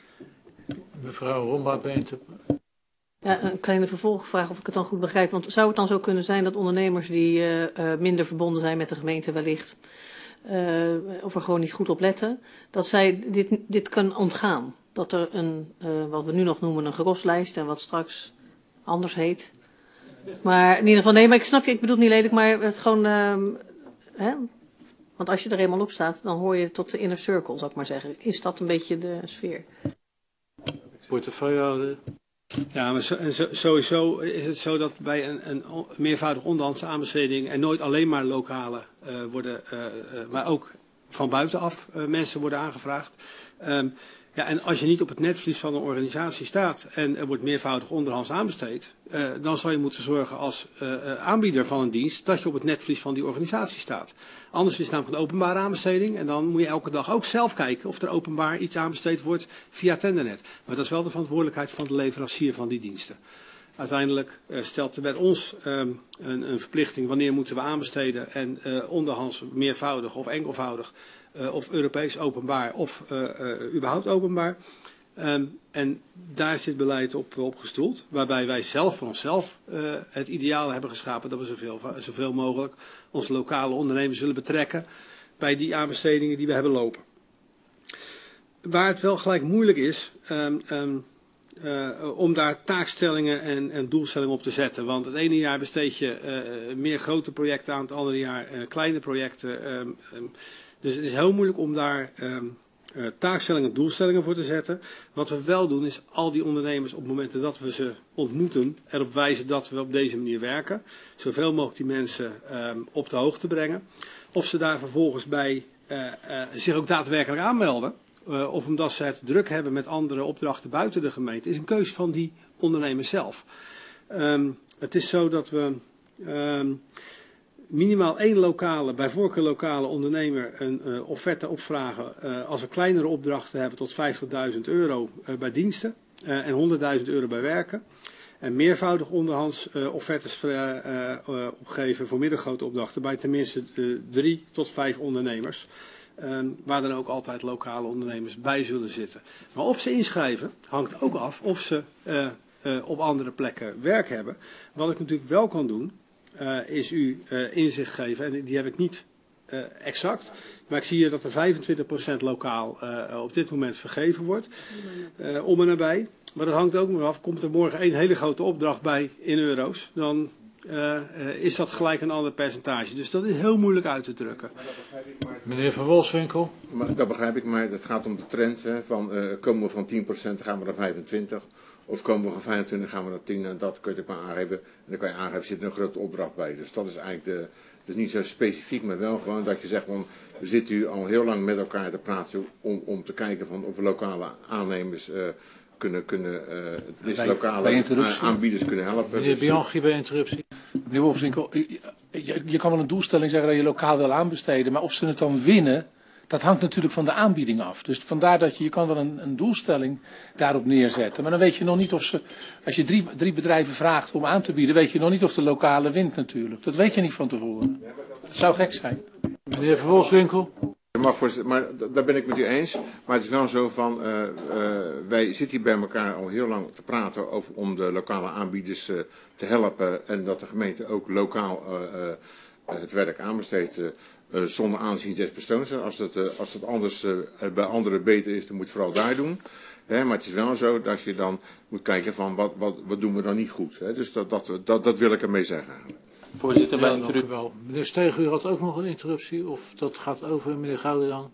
Mevrouw Rombaat-Beente. Ja, een kleine vervolgvraag of ik het dan goed begrijp. Want zou het dan zo kunnen zijn dat ondernemers die uh, uh, minder verbonden zijn met de gemeente wellicht, Uh, of er gewoon niet goed op letten, dat zij dit, dit kan ontgaan. Dat er een, uh, wat we nu nog noemen een groslijst en wat straks anders heet. Maar in ieder geval, nee, maar ik snap je, ik bedoel het niet lelijk, maar het gewoon, uh, hè? Want als je er eenmaal op staat, dan hoor je tot de inner circle, zou ik maar zeggen. Is dat een beetje de sfeer? Portefeuillehouder. Ja, maar sowieso is het zo dat bij een, een meervoudig onderhandse aanbesteding er nooit alleen maar lokale uh, worden, uh, uh, maar ook van buitenaf uh, mensen worden aangevraagd. Um, ja, en als je niet op het netvlies van een organisatie staat en er wordt meervoudig onderhands aanbesteed, uh, dan zal je moeten zorgen als uh, uh, aanbieder van een dienst dat je op het netvlies van die organisatie staat. Anders is het namelijk een openbare aanbesteding en dan moet je elke dag ook zelf kijken of er openbaar iets aanbesteed wordt via Tendernet. Maar dat is wel de verantwoordelijkheid van de leverancier van die diensten. Uiteindelijk uh, stelt de wet ons um, een, een verplichting wanneer moeten we aanbesteden en uh, onderhands meervoudig of enkelvoudig uh, of Europees openbaar of uh, uh, überhaupt openbaar. Um, en daar is dit beleid op, op gestoeld, waarbij wij zelf voor onszelf uh, het ideaal hebben geschapen dat we zoveel, zoveel mogelijk onze lokale ondernemers willen betrekken bij die aanbestedingen die we hebben lopen. Waar het wel gelijk moeilijk is, um, um, Uh, om daar taakstellingen en, en doelstellingen op te zetten. Want het ene jaar besteed je uh, meer grote projecten aan, het andere jaar uh, kleine projecten. Um, um, dus het is heel moeilijk om daar um, uh, taakstellingen en doelstellingen voor te zetten. Wat we wel doen is al die ondernemers op momenten dat we ze ontmoeten erop wijzen dat we op deze manier werken. Zoveel mogelijk die mensen um, op de hoogte brengen. Of ze daar vervolgens bij uh, uh, zich ook daadwerkelijk aanmelden. Uh, of omdat ze het druk hebben met andere opdrachten buiten de gemeente, is een keuze van die ondernemers zelf. Um, het is zo dat we um, minimaal één lokale, bij voorkeur lokale ondernemer een uh, offerte opvragen uh, als we kleinere opdrachten hebben tot vijftigduizend euro uh, bij diensten uh, en honderdduizend euro bij werken. En meervoudig onderhands uh, offertes uh, uh, uh, opgeven voor middelgrote opdrachten bij tenminste uh, drie tot vijf ondernemers. Um, waar dan ook altijd lokale ondernemers bij zullen zitten. Maar of ze inschrijven, hangt ook af of ze uh, uh, op andere plekken werk hebben. Wat ik natuurlijk wel kan doen, uh, is u uh, inzicht geven. En die heb ik niet uh, exact. Maar ik zie hier dat er vijfentwintig procent lokaal uh, op dit moment vergeven wordt. Uh, om en nabij. Maar dat hangt ook nog af. Komt er morgen één hele grote opdracht bij in euro's. Dan uh, uh, is dat gelijk een ander percentage. Dus dat is heel moeilijk uit te drukken. Meneer Van Wolfswinkel. Maar dat begrijp ik, maar het gaat om de trend. Hè, van, uh, komen we van tien procent, gaan we naar vijfentwintig. Of komen we van vijfentwintig, gaan we naar tien. En dat kun je ook maar aangeven. En dan kan je aangeven, er zit een grote opdracht bij. Dus dat is eigenlijk de... Dus niet zo specifiek, maar wel gewoon dat je zegt van... We zitten hier al heel lang met elkaar te praten om, om te kijken van of we lokale aannemers... Uh, kunnen, kunnen uh, dus lokale aanbieders kunnen helpen. Meneer Bianchi, bij interruptie. Meneer Wolfswinkel, je, je, je kan wel een doelstelling zeggen dat je lokaal wil aanbesteden, maar of ze het dan winnen, dat hangt natuurlijk van de aanbieding af. Dus vandaar dat je, je kan wel een, een doelstelling daarop neerzetten. Maar dan weet je nog niet of ze, als je drie, drie bedrijven vraagt om aan te bieden, weet je nog niet of de lokale wint natuurlijk. Dat weet je niet van tevoren. Dat zou gek zijn. Meneer Van Wolfswinkel. Mag voor, maar daar ben ik met u eens. Maar het is wel zo van, uh, uh, wij zitten hier bij elkaar al heel lang te praten over om de lokale aanbieders uh, te helpen. En dat de gemeente ook lokaal uh, uh, het werk aanbesteedt uh, uh, zonder aanzien des persoons. Als het, uh, als het anders uh, bij anderen beter is, dan moet je het vooral daar doen. Hè, maar het is wel zo dat je dan moet kijken van wat, wat, wat doen we dan niet goed. Hè? Dus dat, dat, dat, dat wil ik ermee zeggen. Voorzitter, bij interruptie. Wel. Meneer Steger, u had ook nog een interruptie, of dat gaat over meneer Goudejan?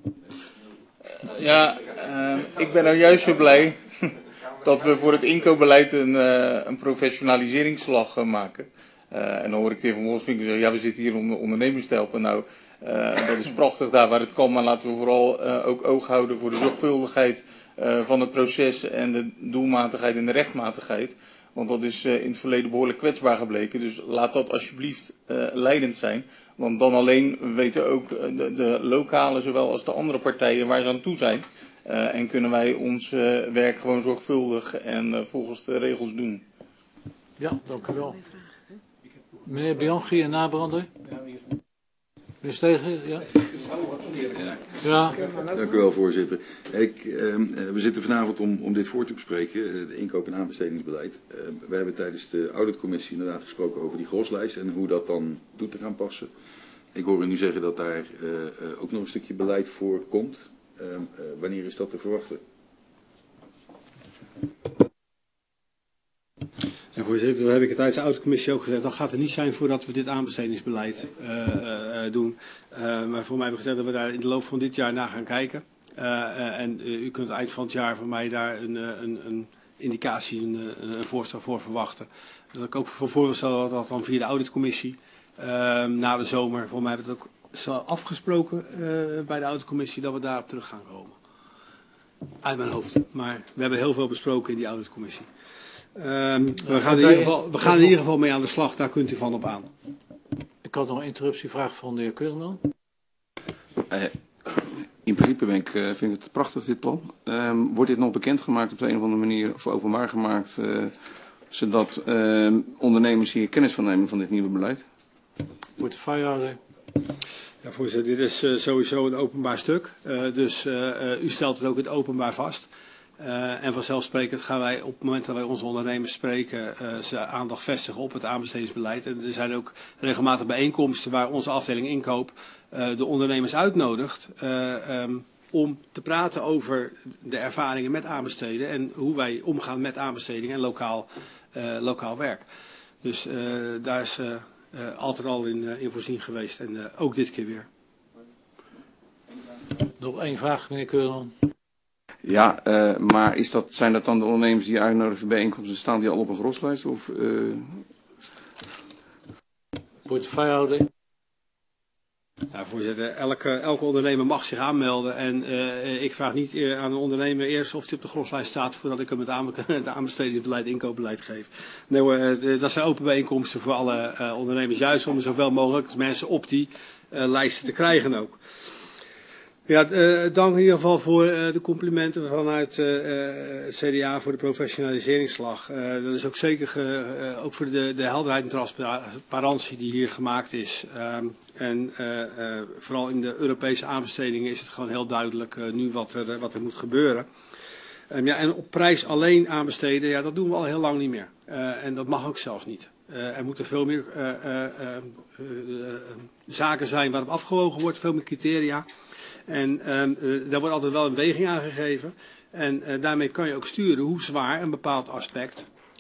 Ja, uh, ik ben nou juist zo blij dat we voor het inkoopbeleid een, uh, een professionaliseringsslag uh, maken. Uh, en dan hoor ik de heer Van Wolfswinkel zeggen, ja, we zitten hier om de ondernemers te helpen. Nou, uh, dat is prachtig daar waar het kan, maar laten we vooral uh, ook oog houden voor de zorgvuldigheid uh, van het proces en de doelmatigheid en de rechtmatigheid. Want dat is uh, in het verleden behoorlijk kwetsbaar gebleken. Dus laat dat alsjeblieft uh, leidend zijn. Want dan alleen weten ook de, de lokale zowel als de andere partijen waar ze aan toe zijn. Uh, en kunnen wij ons uh, werk gewoon zorgvuldig en uh, volgens de regels doen. Ja, dank u wel. Meneer Bianchi en nabrander. Meneer Steger, ja. Ja. Dank u wel, voorzitter. Ik, uh, we zitten vanavond om, om dit voor te bespreken, het inkoop- en aanbestedingsbeleid. Uh, we hebben tijdens de auditcommissie inderdaad gesproken over die groslijst en hoe dat dan toe te gaan passen. Ik hoor u nu zeggen dat daar uh, uh, ook nog een stukje beleid voor komt. Uh, uh, wanneer is dat te verwachten? En voorzitter, dat heb ik het tijdens de auditcommissie ook gezegd. Dat gaat er niet zijn voordat we dit aanbestedingsbeleid uh, uh, doen. Uh, maar voor mij heb ik gezegd dat we daar in de loop van dit jaar naar gaan kijken. Uh, uh, en uh, u kunt eind van het jaar van mij daar een, een, een indicatie, een, een voorstel voor verwachten. Dat ik ook voor voorstel dat dat dan via de auditcommissie uh, na de zomer. Voor mij hebben we het ook afgesproken uh, bij de auditcommissie dat we daarop terug gaan komen. Uit mijn hoofd. Maar we hebben heel veel besproken in die auditcommissie. Um, we, gaan in ieder geval, we gaan in ieder geval mee aan de slag, daar kunt u van op aan. Ik had nog een interruptievraag van de heer Keurman. Uh, in principe ben ik, uh, vind ik het prachtig, dit plan. Uh, wordt dit nog bekendgemaakt op de een of andere manier, of openbaar gemaakt, uh, zodat uh, ondernemers hier kennis van nemen van dit nieuwe beleid? Portefeuillehouder. Ja, voorzitter, dit is uh, sowieso een openbaar stuk. Uh, dus uh, uh, u stelt het ook het openbaar vast. Uh, en vanzelfsprekend gaan wij op het moment dat wij onze ondernemers spreken, uh, ze aandacht vestigen op het aanbestedingsbeleid. En er zijn ook regelmatig bijeenkomsten waar onze afdeling inkoop uh, de ondernemers uitnodigt uh, um, om te praten over de ervaringen met aanbesteden en hoe wij omgaan met aanbesteding en lokaal, uh, lokaal werk. Dus uh, daar is uh, uh, altijd al in, uh, in voorzien geweest en uh, ook dit keer weer. Nog één vraag, meneer Keurman. Ja, uh, maar is dat, zijn dat dan de ondernemers die uitnodigen voor bijeenkomsten? Staan die al op een groslijst? Of, uh... Portefeuillehouder. Ja, voorzitter, elke, elke ondernemer mag zich aanmelden. En uh, ik vraag niet aan een ondernemer eerst of hij op de groslijst staat voordat ik hem het, aan, het aanbestedingsbeleid, inkoopbeleid geef. Nee hoor, uh, dat zijn open bijeenkomsten voor alle uh, ondernemers. Juist om zoveel mogelijk mensen op die uh, lijsten te krijgen ook. Ja, uh, dank in ieder geval voor uh, de complimenten vanuit uh, het C D A voor de professionaliseringsslag. Uh, dat is ook zeker ge, uh, ook voor de, de helderheid en transparantie die hier gemaakt is. Um, en uh, uh, vooral in de Europese aanbestedingen is het gewoon heel duidelijk uh, nu wat er, wat er moet gebeuren. Um, ja, en op prijs alleen aanbesteden, ja, dat doen we al heel lang niet meer. Uh, en dat mag ook zelfs niet. Uh, er moeten veel meer uh, uh, uh, uh, uh, zaken zijn waarop afgewogen wordt, veel meer criteria. En um, uh, daar wordt altijd wel een weging aan gegeven. En uh, daarmee kan je ook sturen hoe zwaar een bepaald aspect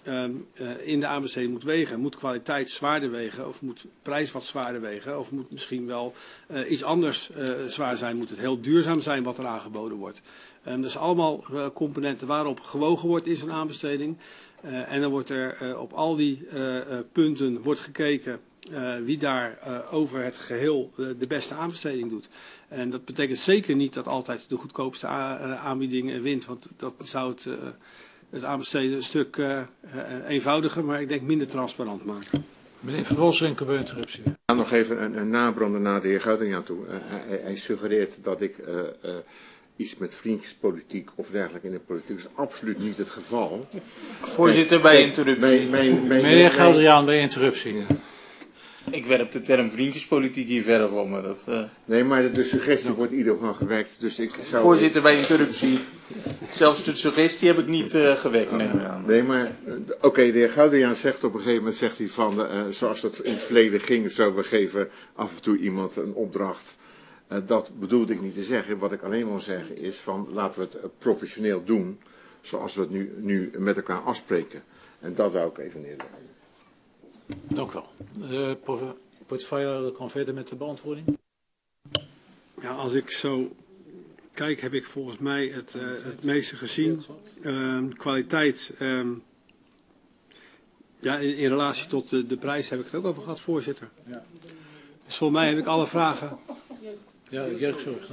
um, uh, in de aanbesteding moet wegen. Moet kwaliteit zwaarder wegen of moet prijs wat zwaarder wegen of moet misschien wel uh, iets anders uh, zwaar zijn. Moet het heel duurzaam zijn wat er aangeboden wordt. Um, dat zijn allemaal uh, componenten waarop gewogen wordt in zo'n aanbesteding. Uh, en dan wordt er uh, op al die uh, uh, punten wordt gekeken uh, wie daar uh, over het geheel uh, de beste aanbesteding doet. En dat betekent zeker niet dat altijd de goedkoopste aanbieding wint, want dat zou het, uh, het aanbesteden een stuk uh, uh, eenvoudiger, maar ik denk minder transparant maken. Meneer Van Wolfswinkel, bij interruptie. Ik ga nog even een, een nabrander naar de heer Goudinga toe. Uh, hij, hij suggereert dat ik uh, uh, iets met vriendjespolitiek of dergelijke in de politiek. Dat is absoluut niet het geval. Voorzitter, bij interruptie. Mijn, mijn, mijn, Meneer Geldriaan, bij interruptie. Ja. Ik werp de term vriendjespolitiek hier verder van me. Dat, uh... Nee, maar de suggestie wordt ieder van gewekt. Dus ik zou... Voorzitter, bij interruptie. Zelfs de suggestie heb ik niet uh, gewekt. Nee, nee maar uh, oké, okay, de heer Goudriaan zegt op een gegeven moment, zegt hij van, uh, zoals dat in het verleden ging, zo we geven af en toe iemand een opdracht. Uh, dat bedoelde ik niet te zeggen. Wat ik alleen wil zeggen is van, laten we het uh, professioneel doen, zoals we het nu, nu met elkaar afspreken. En dat wou ik even neerleggen. Dank u wel. De portefeuillehouder kan verder met de beantwoording. Ja, als ik zo kijk, heb ik volgens mij het, uh, het meeste gezien. Uh, kwaliteit, uh, ja, in, in relatie tot de, de prijs heb ik het ook over gehad, voorzitter. Ja. Dus volgens mij heb ik alle vragen. Ja, jeugdzorg.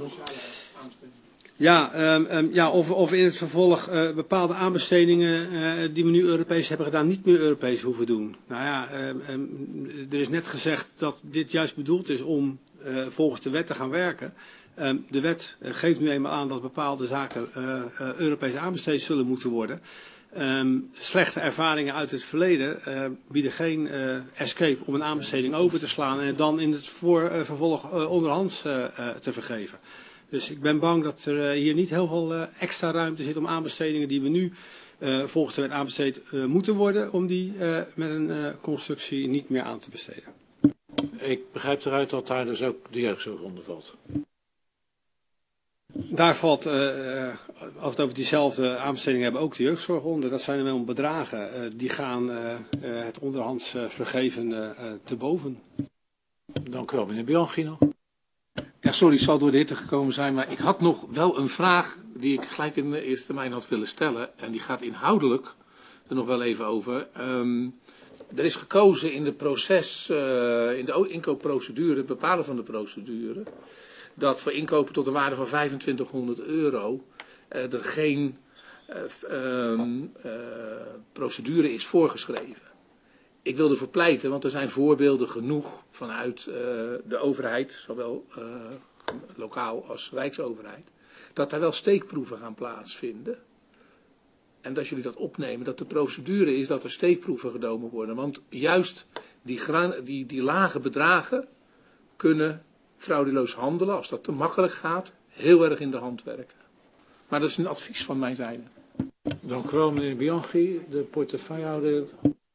Ja, um, um, ja of, of in het vervolg uh, bepaalde aanbestedingen uh, die we nu Europees hebben gedaan niet meer Europees hoeven doen. Nou ja, um, um, er is net gezegd dat dit juist bedoeld is om uh, volgens de wet te gaan werken. Um, de wet uh, geeft nu eenmaal aan dat bepaalde zaken uh, uh, Europees aanbesteed zullen moeten worden. Um, slechte ervaringen uit het verleden uh, bieden geen uh, escape om een aanbesteding over te slaan en het dan in het voor, uh, vervolg uh, onderhands uh, uh, te vergeven. Dus ik ben bang dat er hier niet heel veel uh, extra ruimte zit om aanbestedingen die we nu uh, volgens de wet aanbesteed uh, moeten worden, om die uh, met een uh, constructie niet meer aan te besteden. Ik begrijp eruit dat daar dus ook de jeugdzorg onder valt. Daar valt, uh, uh, als we het over diezelfde aanbestedingen hebben, ook de jeugdzorg onder. Dat zijn wel bedragen, uh, die gaan uh, uh, het onderhands uh, vergeven uh, te boven. Dank u wel, meneer Bianchi. Ja, sorry, het zal door de hitte gekomen zijn, maar ik had nog wel een vraag die ik gelijk in de eerste termijn had willen stellen. En die gaat inhoudelijk er nog wel even over. Um, er is gekozen in, de proces, uh, in de inkoopprocedure, het bepalen van de procedure, dat voor inkopen tot een waarde van vijfentwintighonderd euro uh, er geen uh, um, uh, procedure is voorgeschreven. Ik wil ervoor pleiten, want er zijn voorbeelden genoeg vanuit uh, de overheid, zowel uh, lokaal als rijksoverheid, dat daar wel steekproeven gaan plaatsvinden. En dat jullie dat opnemen, dat de procedure is dat er steekproeven genomen worden. Want juist die, die, die lage bedragen kunnen fraudeloos handelen, als dat te makkelijk gaat, heel erg in de hand werken. Maar dat is een advies van mijn zijde. Dank u wel, meneer Bianchi. De portefeuillehouder.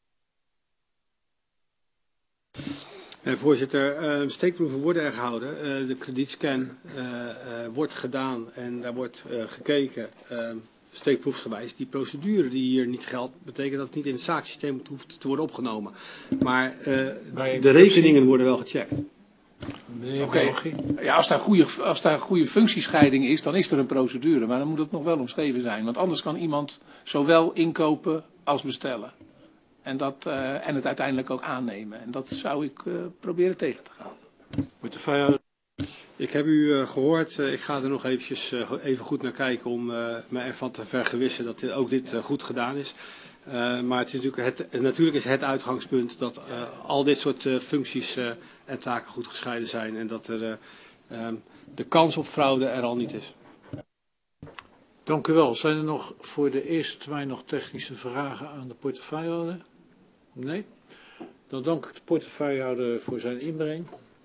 Eh, voorzitter, uh, steekproeven worden er gehouden. Uh, de kredietscan uh, uh, wordt gedaan en daar wordt uh, gekeken, uh, steekproefsgewijs. Die procedure die hier niet geldt, betekent dat het niet in het zaaksysteem hoeft te worden opgenomen. Maar uh, de rekeningen worden wel gecheckt. Oké, okay. Ja, als daar, goede, als daar goede functiescheiding is, dan is er een procedure. Maar dan moet het nog wel omschreven zijn. Want anders kan iemand zowel inkopen als bestellen. En, dat, uh, en het uiteindelijk ook aannemen. En dat zou ik uh, proberen tegen te gaan. Ik heb u uh, gehoord. Uh, ik ga er nog eventjes, uh, even goed naar kijken om uh, me ervan te vergewissen dat dit, ook dit uh, goed gedaan is. Uh, maar het is natuurlijk, het, natuurlijk is het uitgangspunt dat uh, al dit soort uh, functies uh, en taken goed gescheiden zijn. En dat er, uh, um, de kans op fraude er al niet is. Dank u wel. Zijn er nog voor de eerste termijn nog technische vragen aan de portefeuillehouder? Nee? Dan dank ik de portefeuillehouder voor zijn inbreng.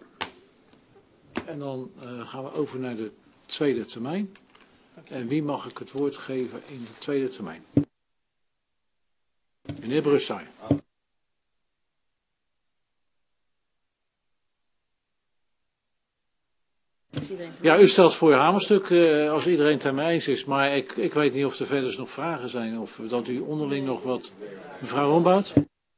En dan uh, gaan we over naar de tweede termijn. En wie mag ik het woord geven in de tweede termijn? Meneer Brussay. President. Ja, u stelt voor hamerstuk uh, als iedereen het ermee eens is. Maar ik, ik weet niet of er verder nog vragen zijn. Of dat u onderling nog wat... Mevrouw Rombout?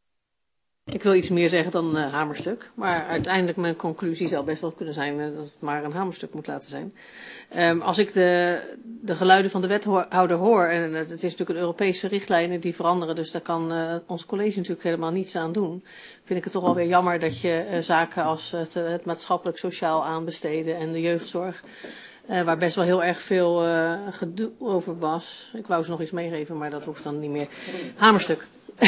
Ik wil iets meer zeggen dan uh, hamerstuk. Maar uiteindelijk mijn conclusie zou best wel kunnen zijn uh, dat het maar een hamerstuk moet laten zijn. Um, als ik de, de geluiden van de wethouder hoor, en het is natuurlijk een Europese richtlijnen die veranderen, dus daar kan uh, ons college natuurlijk helemaal niets aan doen. Vind ik het toch wel weer jammer dat je uh, zaken als het, het maatschappelijk sociaal aanbesteden en de jeugdzorg, uh, waar best wel heel erg veel uh, gedoe over was. Ik wou ze nog iets meegeven, maar dat hoeft dan niet meer. Hamerstuk.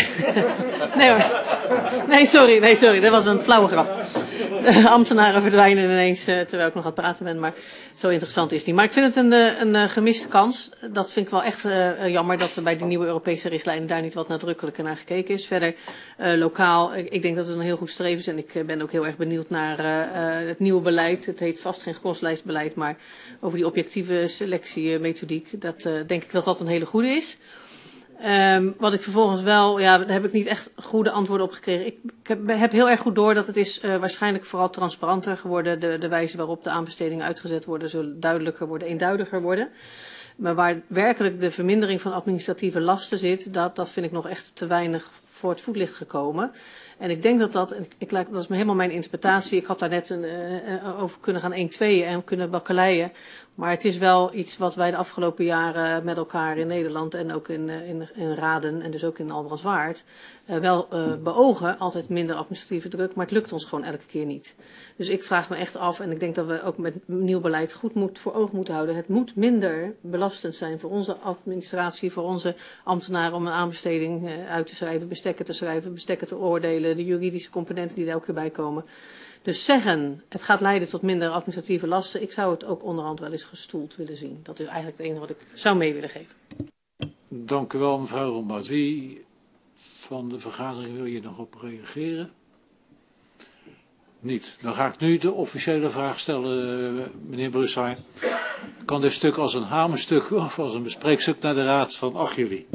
Nee hoor. Nee, sorry, nee, sorry. Dat was een flauwe grap. De ambtenaren verdwijnen ineens uh, terwijl ik nog aan het praten ben, maar zo interessant is die. Maar ik vind het een, een, een gemiste kans. Dat vind ik wel echt uh, jammer dat er bij die nieuwe Europese richtlijnen daar niet wat nadrukkelijker naar gekeken is. Verder, uh, lokaal, ik, ik denk dat het een heel goed streven is en ik uh, ben ook heel erg benieuwd naar uh, uh, het nieuwe beleid. Het heet vast geen kostlijstbeleid, maar over die objectieve selectiemethodiek. Dat uh, denk ik dat dat een hele goede is. Um, wat ik vervolgens wel, ja, daar heb ik niet echt goede antwoorden op gekregen. Ik, ik heb, heb heel erg goed door dat het is uh, waarschijnlijk vooral transparanter geworden. De, de wijze waarop de aanbestedingen uitgezet worden zullen duidelijker worden, eenduidiger worden. Maar waar werkelijk de vermindering van administratieve lasten zit, dat, dat vind ik nog echt te weinig voor het voetlicht gekomen. En ik denk dat dat, ik, dat is helemaal mijn interpretatie. Ik had daar net een, uh, over kunnen gaan één tweeën en kunnen bakkeleien. Maar het is wel iets wat wij de afgelopen jaren met elkaar in Nederland en ook in, in, in Raden en dus ook in Albrandswaard uh, wel uh, beogen. Altijd minder administratieve druk, maar het lukt ons gewoon elke keer niet. Dus ik vraag me echt af en ik denk dat we ook met nieuw beleid goed moet, voor ogen moeten houden. Het moet minder belastend zijn voor onze administratie, voor onze ambtenaren om een aanbesteding uh, uit te schrijven, bestekken te schrijven, bestekken te oordelen, de juridische componenten die er elke keer bij komen. Dus zeggen, het gaat leiden tot minder administratieve lasten. Ik zou het ook onderhand wel eens gestoeld willen zien. Dat is eigenlijk het enige wat ik zou mee willen geven. Dank u wel, mevrouw Rombout. Wie van de vergadering wil je nog op reageren? Niet. Dan ga ik nu de officiële vraag stellen, meneer Brussard. Kan dit stuk als een hamerstuk of als een bespreekstuk naar de raad van acht juli?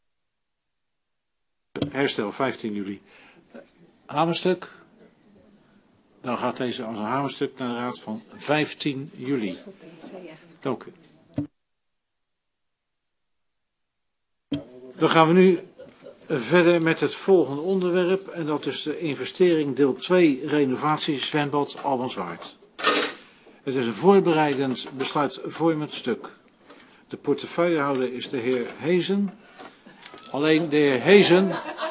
Herstel, vijftien juli. Hamerstuk? Dan gaat deze als een hamerstuk naar de raad van vijftien juli. Dank u. Dan gaan we nu verder met het volgende onderwerp. En dat is de investering deel twee renovatie zwembad Albrandswaard. Het is een voorbereidend besluitvormend stuk. De portefeuillehouder is de heer Hezen. Alleen de heer Hezen...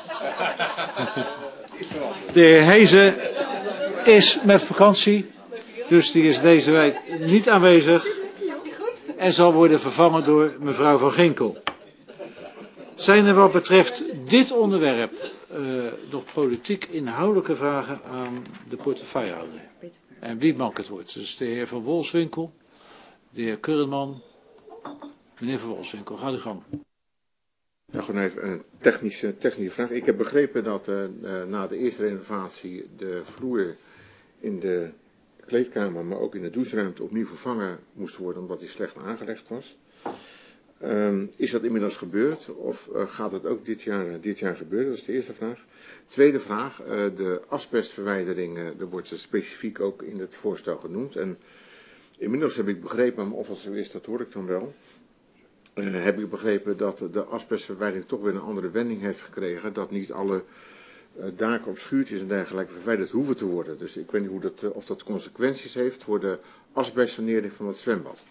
De heer Hezen is met vakantie, dus die is deze week niet aanwezig en zal worden vervangen door mevrouw Van Ginkel. Zijn er wat betreft dit onderwerp uh, nog politiek inhoudelijke vragen aan de portefeuillehouder? En wie mag het woord? Dus de heer Van Wolfswinkel, de heer Kurrenman, meneer Van Wolfswinkel, ga uw gang. Ja, gewoon even een technische, technische vraag. Ik heb begrepen dat uh, na de eerste renovatie de vloer in de kleedkamer, maar ook in de doucheruimte opnieuw vervangen moest worden omdat die slecht aangelegd was. Um, is dat inmiddels gebeurd of uh, gaat het ook dit jaar, uh, dit jaar gebeuren? Dat is de eerste vraag. Tweede vraag, uh, de asbestverwijdering, uh, er wordt specifiek ook in het voorstel genoemd. En inmiddels heb ik begrepen, maar of dat zo is, dat hoor ik dan wel. Uh, heb ik begrepen dat de asbestverwijdering toch weer een andere wending heeft gekregen. Dat niet alle uh, daken op schuurtjes en dergelijke verwijderd hoeven te worden. Dus ik weet niet hoe dat, uh, of dat consequenties heeft voor de asbestsanering van het zwembad.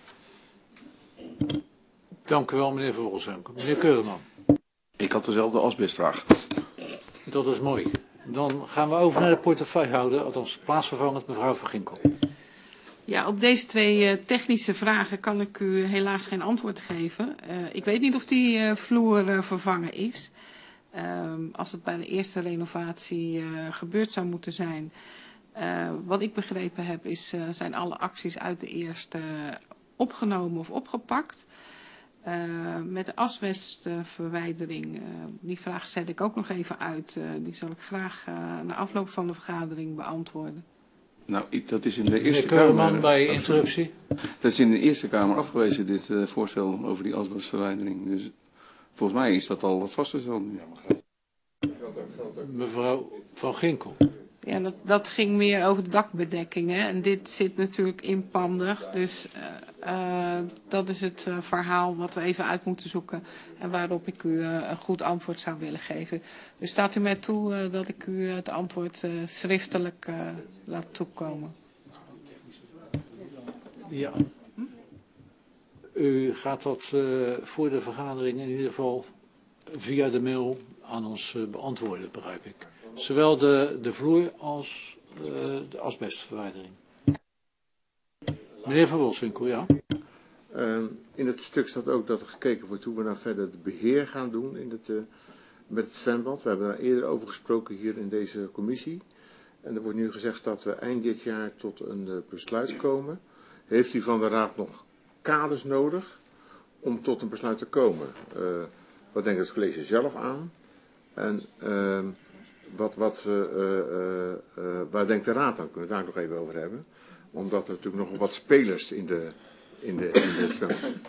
Dank u wel, meneer Van Wolfswinkel. Meneer Keurenman. Ik had dezelfde asbestvraag. Dat is mooi. Dan gaan we over naar de portefeuillehouder, althans plaatsvervangend mevrouw Van Ginkel. Ja, op deze twee uh, technische vragen kan ik u helaas geen antwoord geven. Uh, ik weet niet of die uh, vloer uh, vervangen is. Uh, als het bij de eerste renovatie uh, gebeurd zou moeten zijn. Uh, wat ik begrepen heb is, uh, zijn alle acties uit de eerste uh, opgenomen of opgepakt. Uh, met de asbestverwijdering, uh, die vraag zet ik ook nog even uit. Uh, die zal ik graag uh, na afloop van de vergadering beantwoorden. Nou, dat is in de Eerste Kamer... Kamer... bij interruptie. Dat is in de Eerste Kamer afgewezen, dit uh, voorstel over die asbestverwijdering. Dus volgens mij is dat al vastgesteld. Mevrouw Van Ginkel. Ja, dat, dat ging meer over de dakbedekking. Hè? En dit zit natuurlijk inpandig. Dus uh, uh, dat is het uh, verhaal wat we even uit moeten zoeken. En waarop ik u uh, een goed antwoord zou willen geven. Dus staat u mij toe uh, dat ik u het antwoord uh, schriftelijk uh, laat toekomen? Ja. U gaat dat uh, voor de vergadering in ieder geval via de mail aan ons uh, beantwoorden, begrijp ik. Zowel de, de vloer als uh, de asbestverwijdering. Meneer Van Wolfswinkel, ja. Uh, in het stuk staat ook dat er gekeken wordt hoe we nou verder het beheer gaan doen in het, uh, met het zwembad. We hebben daar eerder over gesproken hier in deze commissie. En er wordt nu gezegd dat we eind dit jaar tot een uh, besluit komen. Heeft u van de Raad nog kaders nodig om tot een besluit te komen? Uh, wat denkt het college zelf aan? En uh, wat, wat, uh, uh, uh, waar denkt de Raad aan? Kunnen we het daar nog even over hebben? Omdat er natuurlijk nog wat spelers in de, in de, in het zwembad zijn.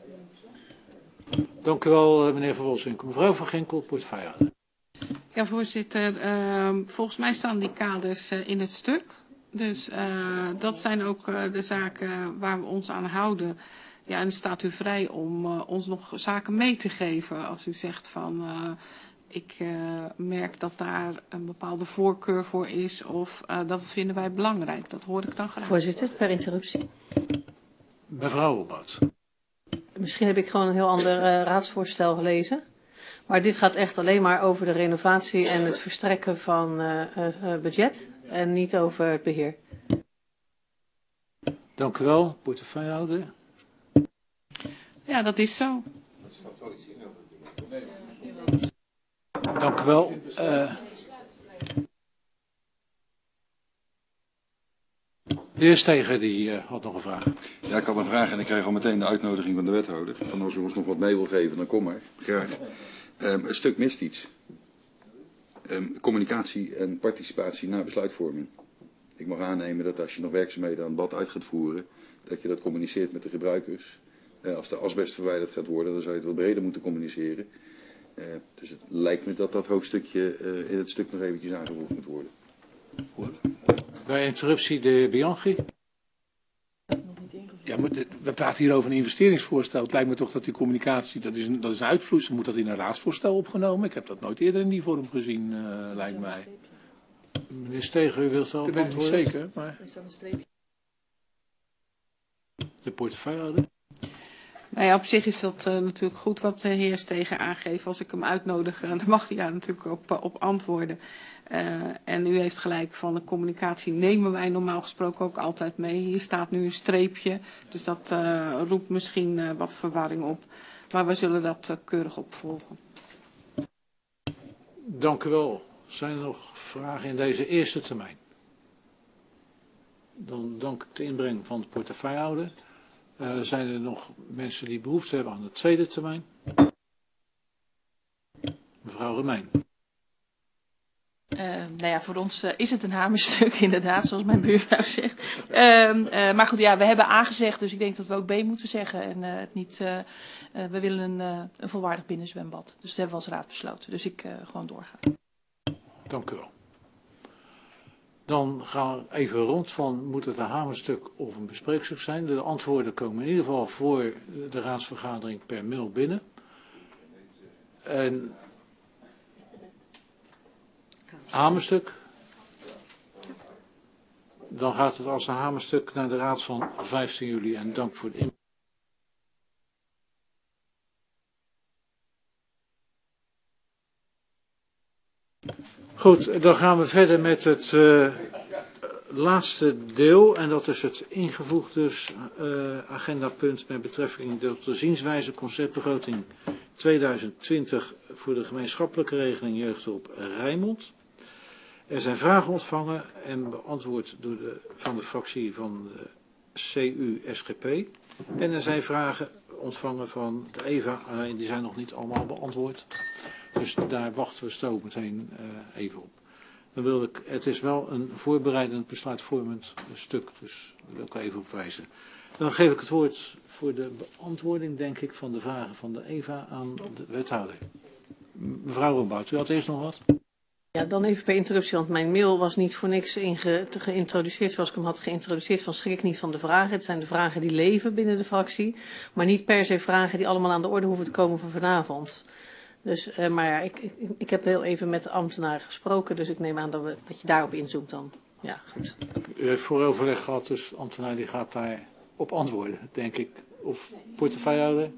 Dank u wel, meneer Van Wolfswinkel. Mevrouw Van Ginkel, portefeuillehouder. Ja, voorzitter. Uh, volgens mij staan die kaders uh, in het stuk. Dus uh, dat zijn ook uh, de zaken waar we ons aan houden. Ja, en dan staat u vrij om uh, ons nog zaken mee te geven. Als u zegt van, uh, ik uh, merk dat daar een bepaalde voorkeur voor is. Of uh, dat vinden wij belangrijk. Dat hoor ik dan graag. Voorzitter, per interruptie. Mevrouw Robbout. Misschien heb ik gewoon een heel ander uh, raadsvoorstel gelezen. Maar dit gaat echt alleen maar over de renovatie en het verstrekken van uh, uh, budget. En niet over het beheer. Dank u wel, portefeuillehouder. Ja, dat is zo. Dank u wel. Uh, de heer Steger die, uh, had nog een vraag. Ja, ik had een vraag en ik kreeg al meteen de uitnodiging van de wethouder. Van als u ons nog wat mee wil geven, dan kom maar. Graag. Um, een stuk mist iets. Um, communicatie en participatie na besluitvorming. Ik mag aannemen dat als je nog werkzaamheden aan het bad uit gaat voeren, dat je dat communiceert met de gebruikers. Uh, als de asbest verwijderd gaat worden, dan zou je het wat breder moeten communiceren. Uh, dus het lijkt me dat dat hoofdstukje uh, in het stuk nog eventjes aangevoegd moet worden. Bij interruptie de heer Bianchi. Ja, maar de, we praten hier over een investeringsvoorstel. Het lijkt me toch dat die communicatie, dat is een, dat is een uitvloeisel. Moet dat in een raadsvoorstel opgenomen? Ik heb dat nooit eerder in die vorm gezien, uh, lijkt mij. Meneer Steger, u wilt al Dat ben ik niet zeker, maar... De portefeuillehouder. Nou ja, op zich is dat uh, natuurlijk goed wat de heer Steger aangeeft. Als ik hem uitnodig, uh, dan mag hij daar natuurlijk op, uh, op antwoorden. Uh, en u heeft gelijk, van de communicatie nemen wij normaal gesproken ook altijd mee. Hier staat nu een streepje, dus dat uh, roept misschien uh, wat verwarring op. Maar we zullen dat uh, keurig opvolgen. Dank u wel. Zijn er nog vragen in deze eerste termijn? Dan dank ik de inbreng van de portefeuillehouder. Uh, zijn er nog mensen die behoefte hebben aan de tweede termijn? Mevrouw Remijn. Uh, nou ja, voor ons uh, is het een hamerstuk inderdaad, zoals mijn buurvrouw zegt. Uh, uh, maar goed, ja, we hebben A gezegd, dus ik denk dat we ook B moeten zeggen. En uh, het niet, uh, uh, we willen een, uh, een volwaardig binnenzwembad. Dus dat hebben we als raad besloten. Dus ik uh, gewoon doorgaan. Dank u wel. Dan gaan we even rond van, moet het een hamerstuk of een bespreekstuk zijn? De antwoorden komen in ieder geval voor de raadsvergadering per mail binnen. En hamerstuk. Dan gaat het als een hamerstuk naar de raad van vijftien juli. En dank voor de inbreng. Goed, dan gaan we verder met het uh, laatste deel. En dat is het ingevoegd dus uh, agendapunt met betrekking tot de zienswijze conceptbegroting tweeduizend twintig voor de gemeenschappelijke regeling jeugdhulp Rijnmond. Er zijn vragen ontvangen en beantwoord door de, van de fractie van de C U S G P. En er zijn vragen ontvangen van de E V A, alleen die zijn nog niet allemaal beantwoord. Dus daar wachten we zo meteen uh, even op. Dan wil ik, het is wel een voorbereidend besluitvormend stuk, dus daar wil ik even op wijzen. Dan geef ik het woord voor de beantwoording, denk ik, van de vragen van de E V A aan de wethouder. Mevrouw Rombout, u had eerst nog wat? Ja, dan even per interruptie, want mijn mail was niet voor niks inge, te geïntroduceerd zoals ik hem had geïntroduceerd. Van schrik niet van de vragen. Het zijn de vragen die leven binnen de fractie, maar niet per se vragen die allemaal aan de orde hoeven te komen voor vanavond. Dus, uh, maar ja, ik, ik, ik heb heel even met de ambtenaren gesproken, dus ik neem aan dat, we, dat je daarop inzoomt dan. Ja, goed. U heeft vooroverleg gehad, dus de ambtenaar die gaat daarop antwoorden, denk ik. Of portefeuillehouder?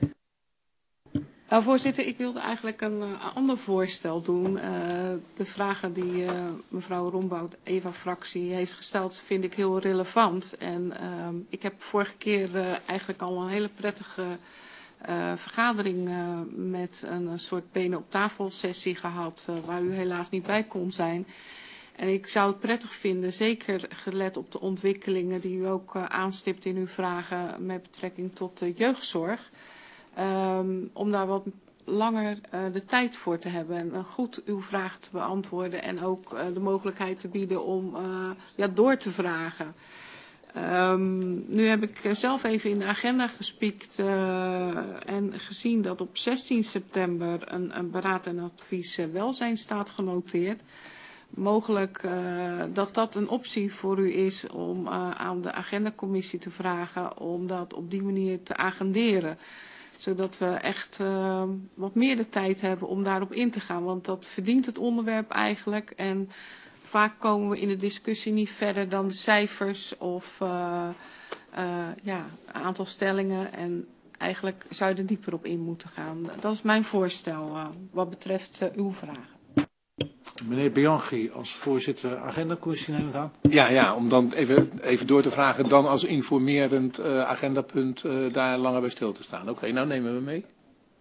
Nou, voorzitter, ik wilde eigenlijk een uh, ander voorstel doen. Uh, de vragen die uh, mevrouw Rombout, Eva-fractie, heeft gesteld, vind ik heel relevant. En uh, ik heb vorige keer uh, eigenlijk al een hele prettige uh, vergadering uh, met een, een soort benen op tafel sessie gehad, uh, waar u helaas niet bij kon zijn. En ik zou het prettig vinden, zeker gelet op de ontwikkelingen die u ook uh, aanstipt in uw vragen met betrekking tot de jeugdzorg. Um, om daar wat langer uh, de tijd voor te hebben en uh, goed uw vragen te beantwoorden en ook uh, de mogelijkheid te bieden om uh, ja, door te vragen. Um, nu heb ik zelf even in de agenda gespiekt uh, en gezien dat op zestien september een, een beraad en advies uh, welzijn staat genoteerd. Mogelijk uh, dat dat een optie voor u is om uh, aan de agendacommissie te vragen om dat op die manier te agenderen. Zodat we echt uh, wat meer de tijd hebben om daarop in te gaan. Want dat verdient het onderwerp eigenlijk. En vaak komen we in de discussie niet verder dan de cijfers of uh, uh, ja, een aantal stellingen. En eigenlijk zou je er dieper op in moeten gaan. Dat is mijn voorstel uh, wat betreft uh, uw vragen. Meneer Bianchi, als voorzitter agendacommissie neem ik aan. Ja, ja, om dan even, even door te vragen, dan als informerend uh, agendapunt uh, daar langer bij stil te staan. Oké, okay, nou nemen we mee.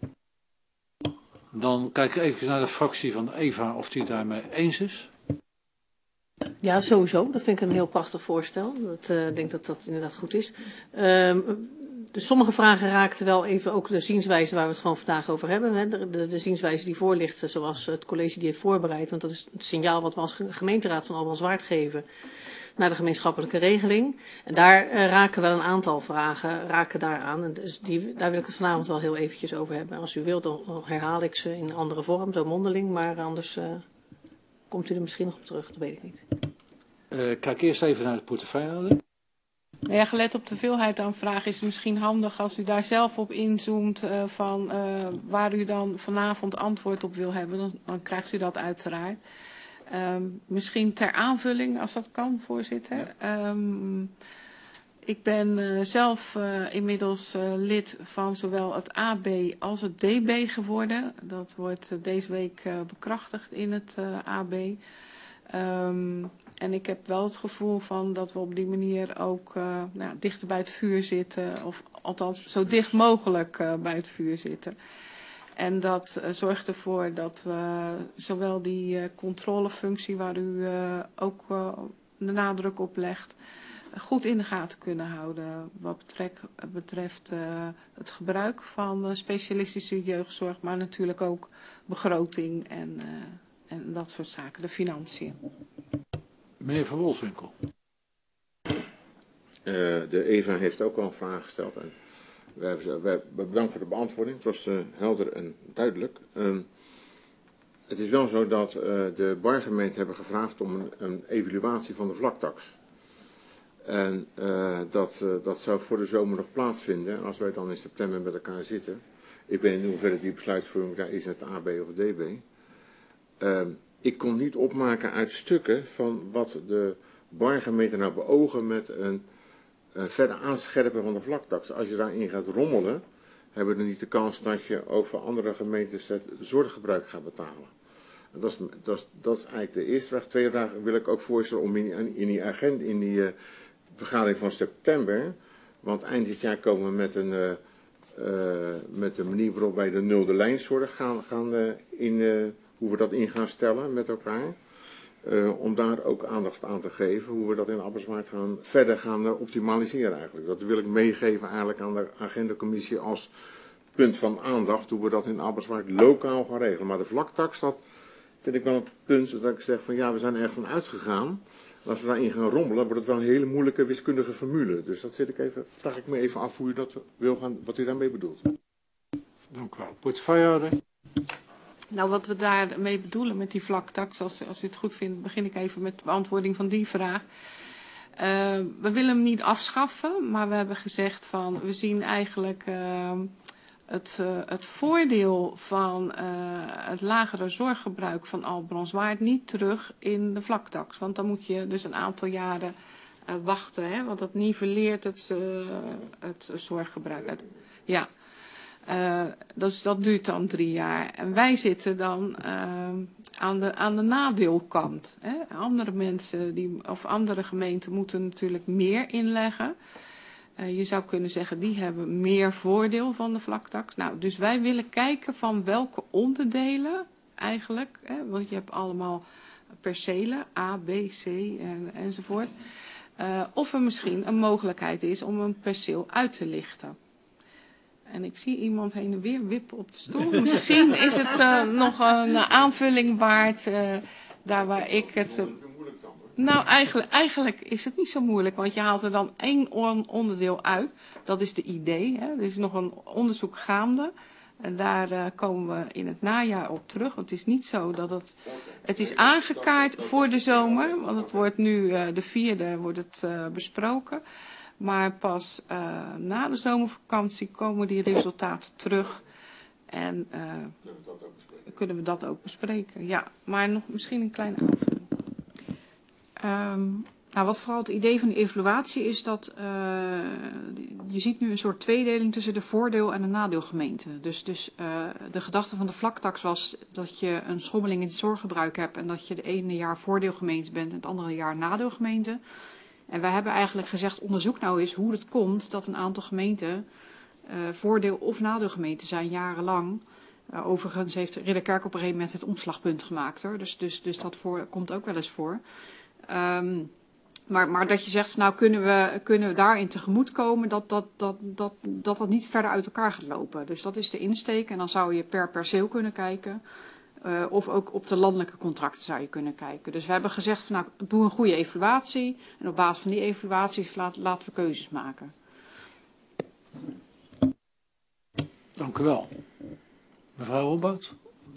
Dan kijk ik even naar de fractie van Eva of die daarmee eens is. Ja, sowieso. Dat vind ik een heel prachtig voorstel. Ik uh, denk dat dat inderdaad goed is. Uh, Dus sommige vragen raakten wel even ook de zienswijze waar we het gewoon vandaag over hebben. Hè. De, de, de zienswijze die voor ligt, zoals het college die heeft voorbereid. Want dat is het signaal wat we als gemeenteraad van Albans-Waard geven naar de gemeenschappelijke regeling. En daar uh, raken wel een aantal vragen raken daar aan. En dus die, daar wil ik het vanavond wel heel eventjes over hebben. Als u wilt, dan herhaal ik ze in andere vorm, zo mondeling. Maar anders uh, komt u er misschien nog op terug, dat weet ik niet. Uh, kijk eerst even naar de portefeuillehouder. Nou ja, gelet op de veelheid aan vragen is het misschien handig als u daar zelf op inzoomt uh, van uh, waar u dan vanavond antwoord op wil hebben. Dan, dan krijgt u dat uiteraard. Um, misschien ter aanvulling, als dat kan, voorzitter. Ja. Um, ik ben uh, zelf uh, inmiddels uh, lid van zowel het A B als het D B geworden. Dat wordt uh, deze week uh, bekrachtigd in het uh, A B. Um, En ik heb wel het gevoel van dat we op die manier ook uh, nou, dichter bij het vuur zitten. Of althans zo dicht mogelijk uh, bij het vuur zitten. En dat uh, zorgt ervoor dat we zowel die uh, controlefunctie waar u uh, ook uh, de nadruk op legt, uh, goed in de gaten kunnen houden. Wat betrek, betreft uh, het gebruik van uh, specialistische jeugdzorg. Maar natuurlijk ook begroting en, uh, en dat soort zaken, de financiën. Meneer Van Wolfswinkel. Uh, de Eva heeft ook al een vraag gesteld. En we, hebben ze, we bedankt voor de beantwoording. Het was uh, helder en duidelijk. Uh, het is wel zo dat uh, de bargemeenten hebben gevraagd om een, een evaluatie van de vlaktax. En uh, dat, uh, dat zou voor de zomer nog plaatsvinden. En als wij dan in september met elkaar zitten. Ik weet niet in hoeverre die besluitvorming daar is in het A B of het D B. Uh, Ik kon niet opmaken uit stukken van wat de bargemeente nou beogen met een uh, verder aanscherpen van de vlaktax. Als je daarin gaat rommelen, hebben we niet de kans dat je ook voor andere gemeentes het zorggebruik gaat betalen. En dat, is, dat, is, dat is eigenlijk de eerste vraag. Tweede vraag wil ik ook voorstellen om in, in die agenda, in die uh, vergadering van september, want eind dit jaar komen we met een, uh, uh, met een manier waarop wij de nulde lijnzorg gaan, gaan uh, in... Uh, hoe we dat in gaan stellen met elkaar. Uh, om daar ook aandacht aan te geven. Hoe we dat in Albans-Waard gaan, verder gaan uh, optimaliseren eigenlijk. Dat wil ik meegeven eigenlijk aan de agendacommissie als punt van aandacht. Hoe we dat in Albans-Waard lokaal gaan regelen. Maar de vlaktax, dat vind ik wel een punt dat ik zeg van ja, we zijn er echt van uitgegaan. Als we daarin gaan rommelen, wordt het wel een hele moeilijke wiskundige formule. Dus dat zit ik even, vraag ik me even af hoe u dat wil gaan, wat u daarmee bedoelt. Dank u wel. Portefeuillehouder. Nou, wat we daarmee bedoelen met die vlaktax, als, als u het goed vindt, begin ik even met de beantwoording van die vraag. Uh, we willen hem niet afschaffen, maar we hebben gezegd van, we zien eigenlijk uh, het, uh, het voordeel van uh, het lagere zorggebruik van Albrandswaard niet terug in de vlaktax. Want dan moet je dus een aantal jaren uh, wachten, hè, want dat nivelleert het, uh, het zorggebruik. Ja. Uh, dus dat duurt dan drie jaar. En wij zitten dan uh, aan, de, aan de nadeelkant. Hè. Andere mensen die, of andere gemeenten moeten natuurlijk meer inleggen. Uh, je zou kunnen zeggen, die hebben meer voordeel van de vlaktax. Nou, dus wij willen kijken van welke onderdelen eigenlijk. Hè, want je hebt allemaal percelen, A, B, C en, enzovoort. Uh, of er misschien een mogelijkheid is om een perceel uit te lichten. En ik zie iemand heen en weer wippen op de stoel. Misschien is het uh, nog een uh, aanvulling waard, uh, daar waar ik het... Uh, nou, eigenlijk, eigenlijk is het niet zo moeilijk, want je haalt er dan één on onderdeel uit. Dat is de idee. Hè. Er is nog een onderzoek gaande. En daar uh, komen we in het najaar op terug. Want het is niet zo dat het... Het is aangekaart voor de zomer, want het wordt nu uh, de vierde wordt het uh, besproken. Maar pas uh, na de zomervakantie komen die resultaten terug. En uh, kunnen we dat ook bespreken. Ja, maar nog misschien een kleine aanvulling. Um, nou, wat vooral het idee van de evaluatie is dat uh, je ziet nu een soort tweedeling tussen de voordeel- en de nadeelgemeente. Dus, dus uh, de gedachte van de vlaktax was dat je een schommeling in het zorggebruik hebt en dat je de ene jaar voordeelgemeente bent en het andere jaar nadeelgemeente. En wij hebben eigenlijk gezegd, onderzoek nou eens hoe het komt dat een aantal gemeenten uh, voordeel- of nadeelgemeenten zijn jarenlang. Uh, overigens heeft Ridderkerk op een gegeven moment het omslagpunt gemaakt. Hoor. Dus, dus, dus dat voor, komt ook wel eens voor. Um, maar, maar dat je zegt, nou kunnen we, kunnen we daarin tegemoetkomen dat dat, dat, dat, dat dat niet verder uit elkaar gaat lopen. Dus dat is de insteek en dan zou je per perceel kunnen kijken. Uh, of ook op de landelijke contracten zou je kunnen kijken. Dus we hebben gezegd, van, nou, doe een goede evaluatie. En op basis van die evaluaties laat, laten we keuzes maken. Dank u wel. Mevrouw Rombout?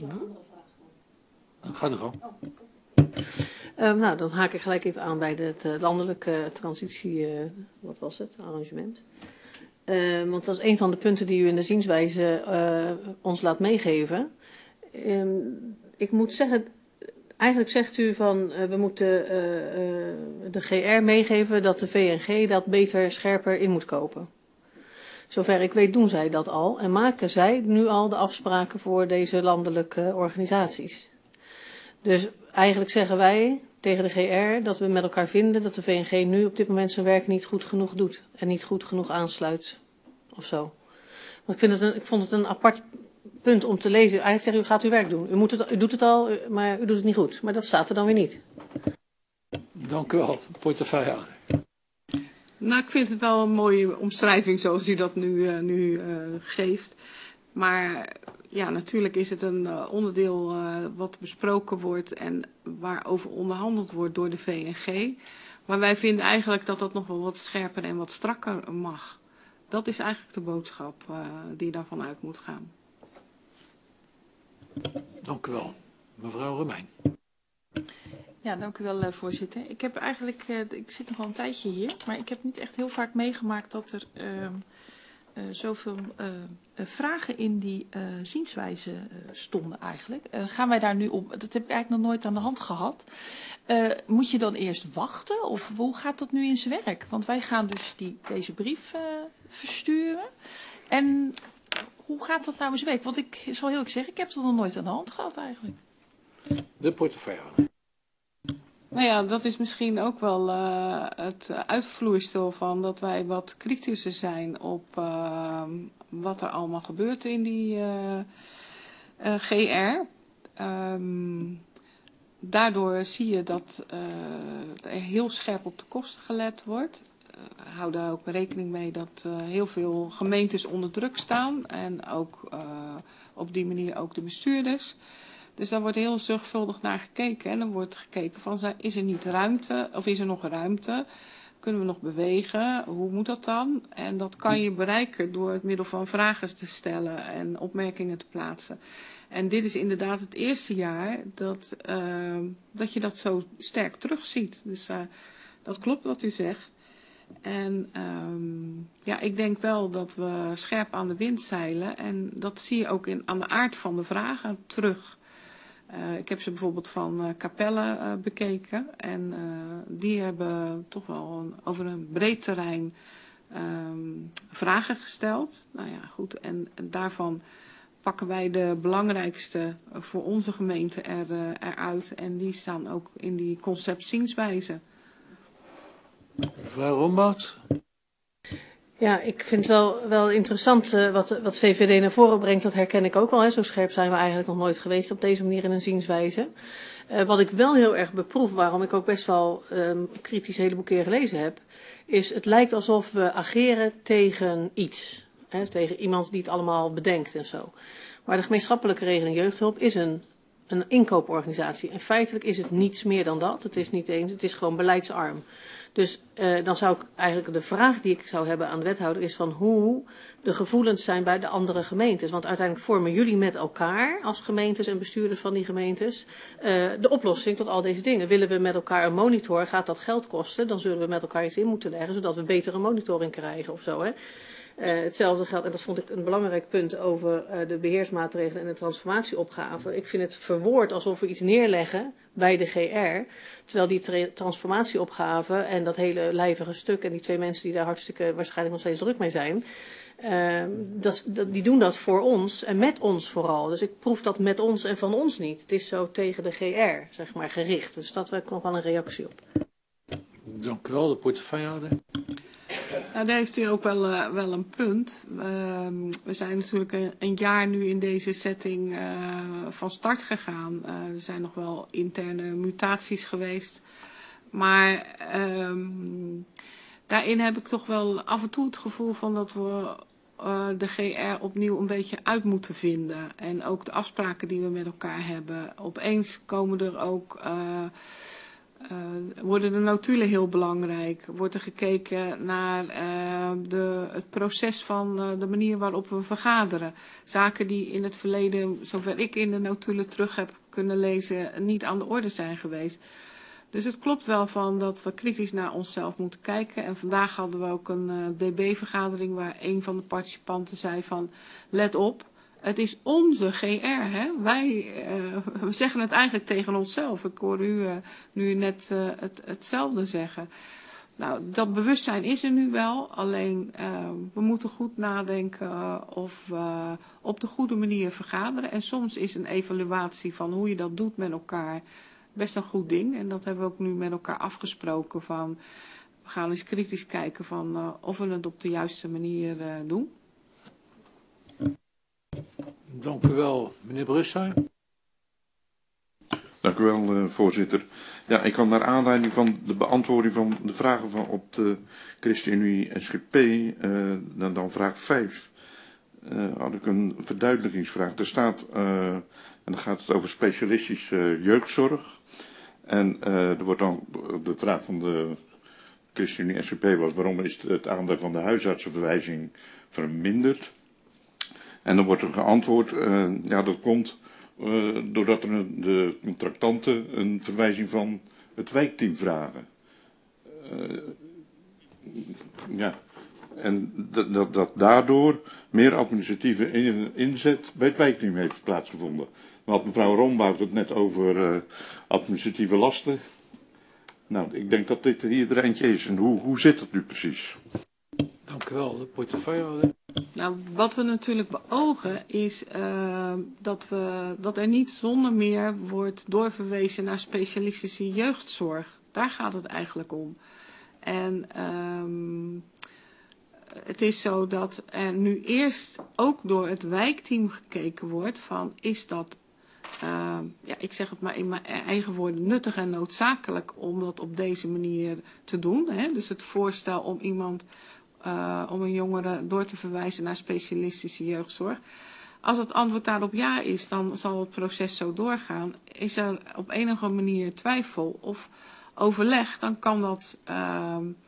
Ga er gewoon. Uh, nou, dan haak ik gelijk even aan bij het uh, landelijke transitie, uh, wat was het, arrangement. Uh, want dat is een van de punten die u in de zienswijze uh, ons laat meegeven. Um, ik moet zeggen, eigenlijk zegt u van uh, we moeten uh, uh, de G R meegeven dat de V N G dat beter, scherper in moet kopen. Zover ik weet doen zij dat al en maken zij nu al de afspraken voor deze landelijke organisaties. Dus eigenlijk zeggen wij tegen de G R dat we met elkaar vinden dat de V N G nu op dit moment zijn werk niet goed genoeg doet en niet goed genoeg aansluit of zo. Want ik, vind het een, ik vond het een apart punt om te lezen. Eigenlijk zeggen u gaat uw werk doen. U, moet het, u doet het al, maar u doet het niet goed. Maar dat staat er dan weer niet. Dank u wel, portefeuillehouder. Nou, ik vind het wel een mooie omschrijving zoals u dat nu, uh, nu uh, geeft. Maar ja, natuurlijk is het een uh, onderdeel uh, wat besproken wordt en waarover onderhandeld wordt door de V N G. Maar wij vinden eigenlijk dat dat nog wel wat scherper en wat strakker mag. Dat is eigenlijk de boodschap uh, die daarvan uit moet gaan. Dank u wel. Mevrouw Romein. Ja, dank u wel, uh, voorzitter. Ik heb eigenlijk, uh, ik zit nog al een tijdje hier, maar ik heb niet echt heel vaak meegemaakt dat er uh, uh, zoveel uh, uh, vragen in die uh, zienswijze uh, stonden eigenlijk. Uh, gaan wij daar nu op, dat heb ik eigenlijk nog nooit aan de hand gehad. Uh, moet je dan eerst wachten of hoe gaat dat nu in zijn werk? Want wij gaan dus die, deze brief uh, versturen en hoe gaat dat nou in zijn werk? Want ik zal heel erg zeggen, ik heb het nog nooit aan de hand gehad eigenlijk. De portefeuille. Nou ja, dat is misschien ook wel uh, het uitvloeisel van dat wij wat kritischer zijn op uh, wat er allemaal gebeurt in die uh, uh, G R. Um, daardoor zie je dat uh, er heel scherp op de kosten gelet wordt. Uh, hou daar ook rekening mee dat uh, heel veel gemeentes onder druk staan en ook uh, op die manier ook de bestuurders. Dus daar wordt heel zorgvuldig naar gekeken. En dan wordt gekeken van, is er niet ruimte, of is er nog ruimte kunnen we nog bewegen? Hoe moet dat dan? En dat kan je bereiken door het middel van vragen te stellen en opmerkingen te plaatsen. En dit is inderdaad het eerste jaar dat, uh, dat je dat zo sterk terugziet. Dus uh, dat klopt wat u zegt. En um, ja, ik denk wel dat we scherp aan de wind zeilen. En dat zie je ook in, aan de aard van de vragen terug. Uh, ik heb ze bijvoorbeeld van uh, Capelle uh, bekeken. En uh, die hebben toch wel een, over een breed terrein um, vragen gesteld. Nou ja, goed. En, en daarvan pakken wij de belangrijkste voor onze gemeente er, uh, eruit. En die staan ook in die conceptzienswijze. Mevrouw Rombout. Ja, ik vind wel, wel interessant uh, wat, wat V V D naar voren brengt. Dat herken ik ook wel. Hè. Zo scherp zijn we eigenlijk nog nooit geweest op deze manier in een zienswijze. Uh, wat ik wel heel erg beproef, waarom ik ook best wel um, kritisch een heleboel keer gelezen heb, is het lijkt alsof we ageren tegen iets. Hè, tegen iemand die het allemaal bedenkt en zo. Maar de gemeenschappelijke regeling jeugdhulp is een, een inkooporganisatie. En feitelijk is het niets meer dan dat. Het is niet eens, het is gewoon beleidsarm. Dus uh, dan zou ik eigenlijk de vraag die ik zou hebben aan de wethouder is van hoe de gevoelens zijn bij de andere gemeentes. Want uiteindelijk vormen jullie met elkaar als gemeentes en bestuurders van die gemeentes uh, de oplossing tot al deze dingen. Willen we met elkaar een monitor, gaat dat geld kosten, dan zullen we met elkaar iets in moeten leggen zodat we betere monitoring krijgen of zo. Hè? Uh, hetzelfde geldt, en dat vond ik een belangrijk punt over uh, de beheersmaatregelen en de transformatieopgave. Ik vind het verwoord alsof we iets neerleggen bij de G R, terwijl die tra transformatieopgave en dat hele lijvige stuk en die twee mensen die daar hartstikke waarschijnlijk nog steeds druk mee zijn, uh, dat, dat, die doen dat voor ons en met ons vooral. Dus ik proef dat met ons en van ons niet. Het is zo tegen de G R, zeg maar, gericht. Dus dat heb ik nog wel een reactie op. Dank u wel, de portefeuillehouder. Nou, daar heeft u ook wel, uh, wel een punt. Uh, we zijn natuurlijk een, een jaar nu in deze setting uh, van start gegaan. Uh, er zijn nog wel interne mutaties geweest. Maar um, daarin heb ik toch wel af en toe het gevoel van dat we uh, de G R opnieuw een beetje uit moeten vinden. En ook de afspraken die we met elkaar hebben. Opeens komen er ook... Uh, Uh, worden de notulen heel belangrijk. Wordt er gekeken naar uh, de, het proces van uh, de manier waarop we vergaderen. Zaken die in het verleden, zover ik in de notulen terug heb kunnen lezen, niet aan de orde zijn geweest. Dus het klopt wel van dat we kritisch naar onszelf moeten kijken. En vandaag hadden we ook een uh, D B-vergadering waar een van de participanten zei van let op. Het is onze G R, hè? Wij uh, we zeggen het eigenlijk tegen onszelf. Ik hoor u uh, nu net uh, het, hetzelfde zeggen. Nou, dat bewustzijn is er nu wel. Alleen uh, we moeten goed nadenken uh, of we uh, op de goede manier vergaderen. En soms is een evaluatie van hoe je dat doet met elkaar best een goed ding. En dat hebben we ook nu met elkaar afgesproken van we gaan eens kritisch kijken van uh, of we het op de juiste manier uh, doen. Dank u wel, meneer Brusselaar. Dank u wel, uh, voorzitter. Ja, ik had naar aanleiding van de beantwoording van de vragen van op de ChristenUnie S G P, uh, dan, dan vraag vijf, uh, had ik een verduidelijkingsvraag. Er staat, uh, en dan gaat het over specialistische jeugdzorg. En uh, er wordt dan, de vraag van de ChristenUnie S G P was, waarom is het aandeel van de huisartsenverwijzing verminderd? En dan wordt er geantwoord, uh, ja dat komt uh, doordat er een, de contractanten een verwijzing van het wijkteam vragen. Uh, ja, en dat, dat, dat daardoor meer administratieve in, inzet bij het wijkteam heeft plaatsgevonden. Dan had mevrouw Rombout het net over uh, administratieve lasten. Nou, ik denk dat dit hier er eentje is. En hoe, hoe zit het nu precies? Dank u wel, de portefeuillehouder. Nou, wat we natuurlijk beogen is uh, dat, we, dat er niet zonder meer wordt doorverwezen naar specialistische jeugdzorg. Daar gaat het eigenlijk om. En um, het is zo dat er nu eerst ook door het wijkteam gekeken wordt van is dat, uh, ja, ik zeg het maar in mijn eigen woorden, nuttig en noodzakelijk om dat op deze manier te doen. Hè? Dus het voorstel om iemand... Uh, om een jongere door te verwijzen naar specialistische jeugdzorg. Als het antwoord daarop ja is, dan zal het proces zo doorgaan. Is er op enige manier twijfel of overleg, dan kan dat uh,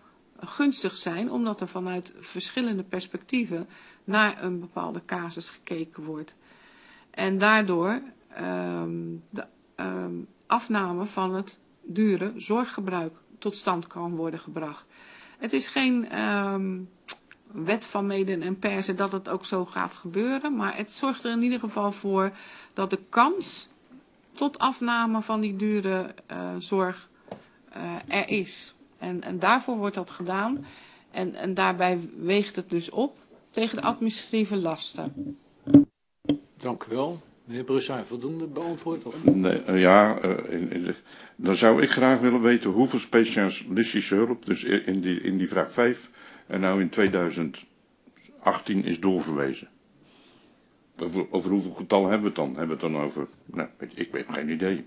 gunstig zijn, omdat er vanuit verschillende perspectieven naar een bepaalde casus gekeken wordt. En daardoor um, de um, afname van het dure zorggebruik tot stand kan worden gebracht. Het is geen um, wet van mede en perse dat het ook zo gaat gebeuren, maar het zorgt er in ieder geval voor dat de kans tot afname van die dure uh, zorg uh, er is. En, en daarvoor wordt dat gedaan. En, en daarbij weegt het dus op tegen de administratieve lasten. Dank u wel. Meneer Brussijn, voldoende beantwoord? Of? Nee, uh, ja, uh, in, in de, dan zou ik graag willen weten hoeveel specialistische hulp, dus in die, in die vraag vijf, en nou in tweeduizend achttien is doorverwezen. Over, over hoeveel getallen hebben we het dan? Hebben we het dan over? Nou, ik, ik heb geen idee.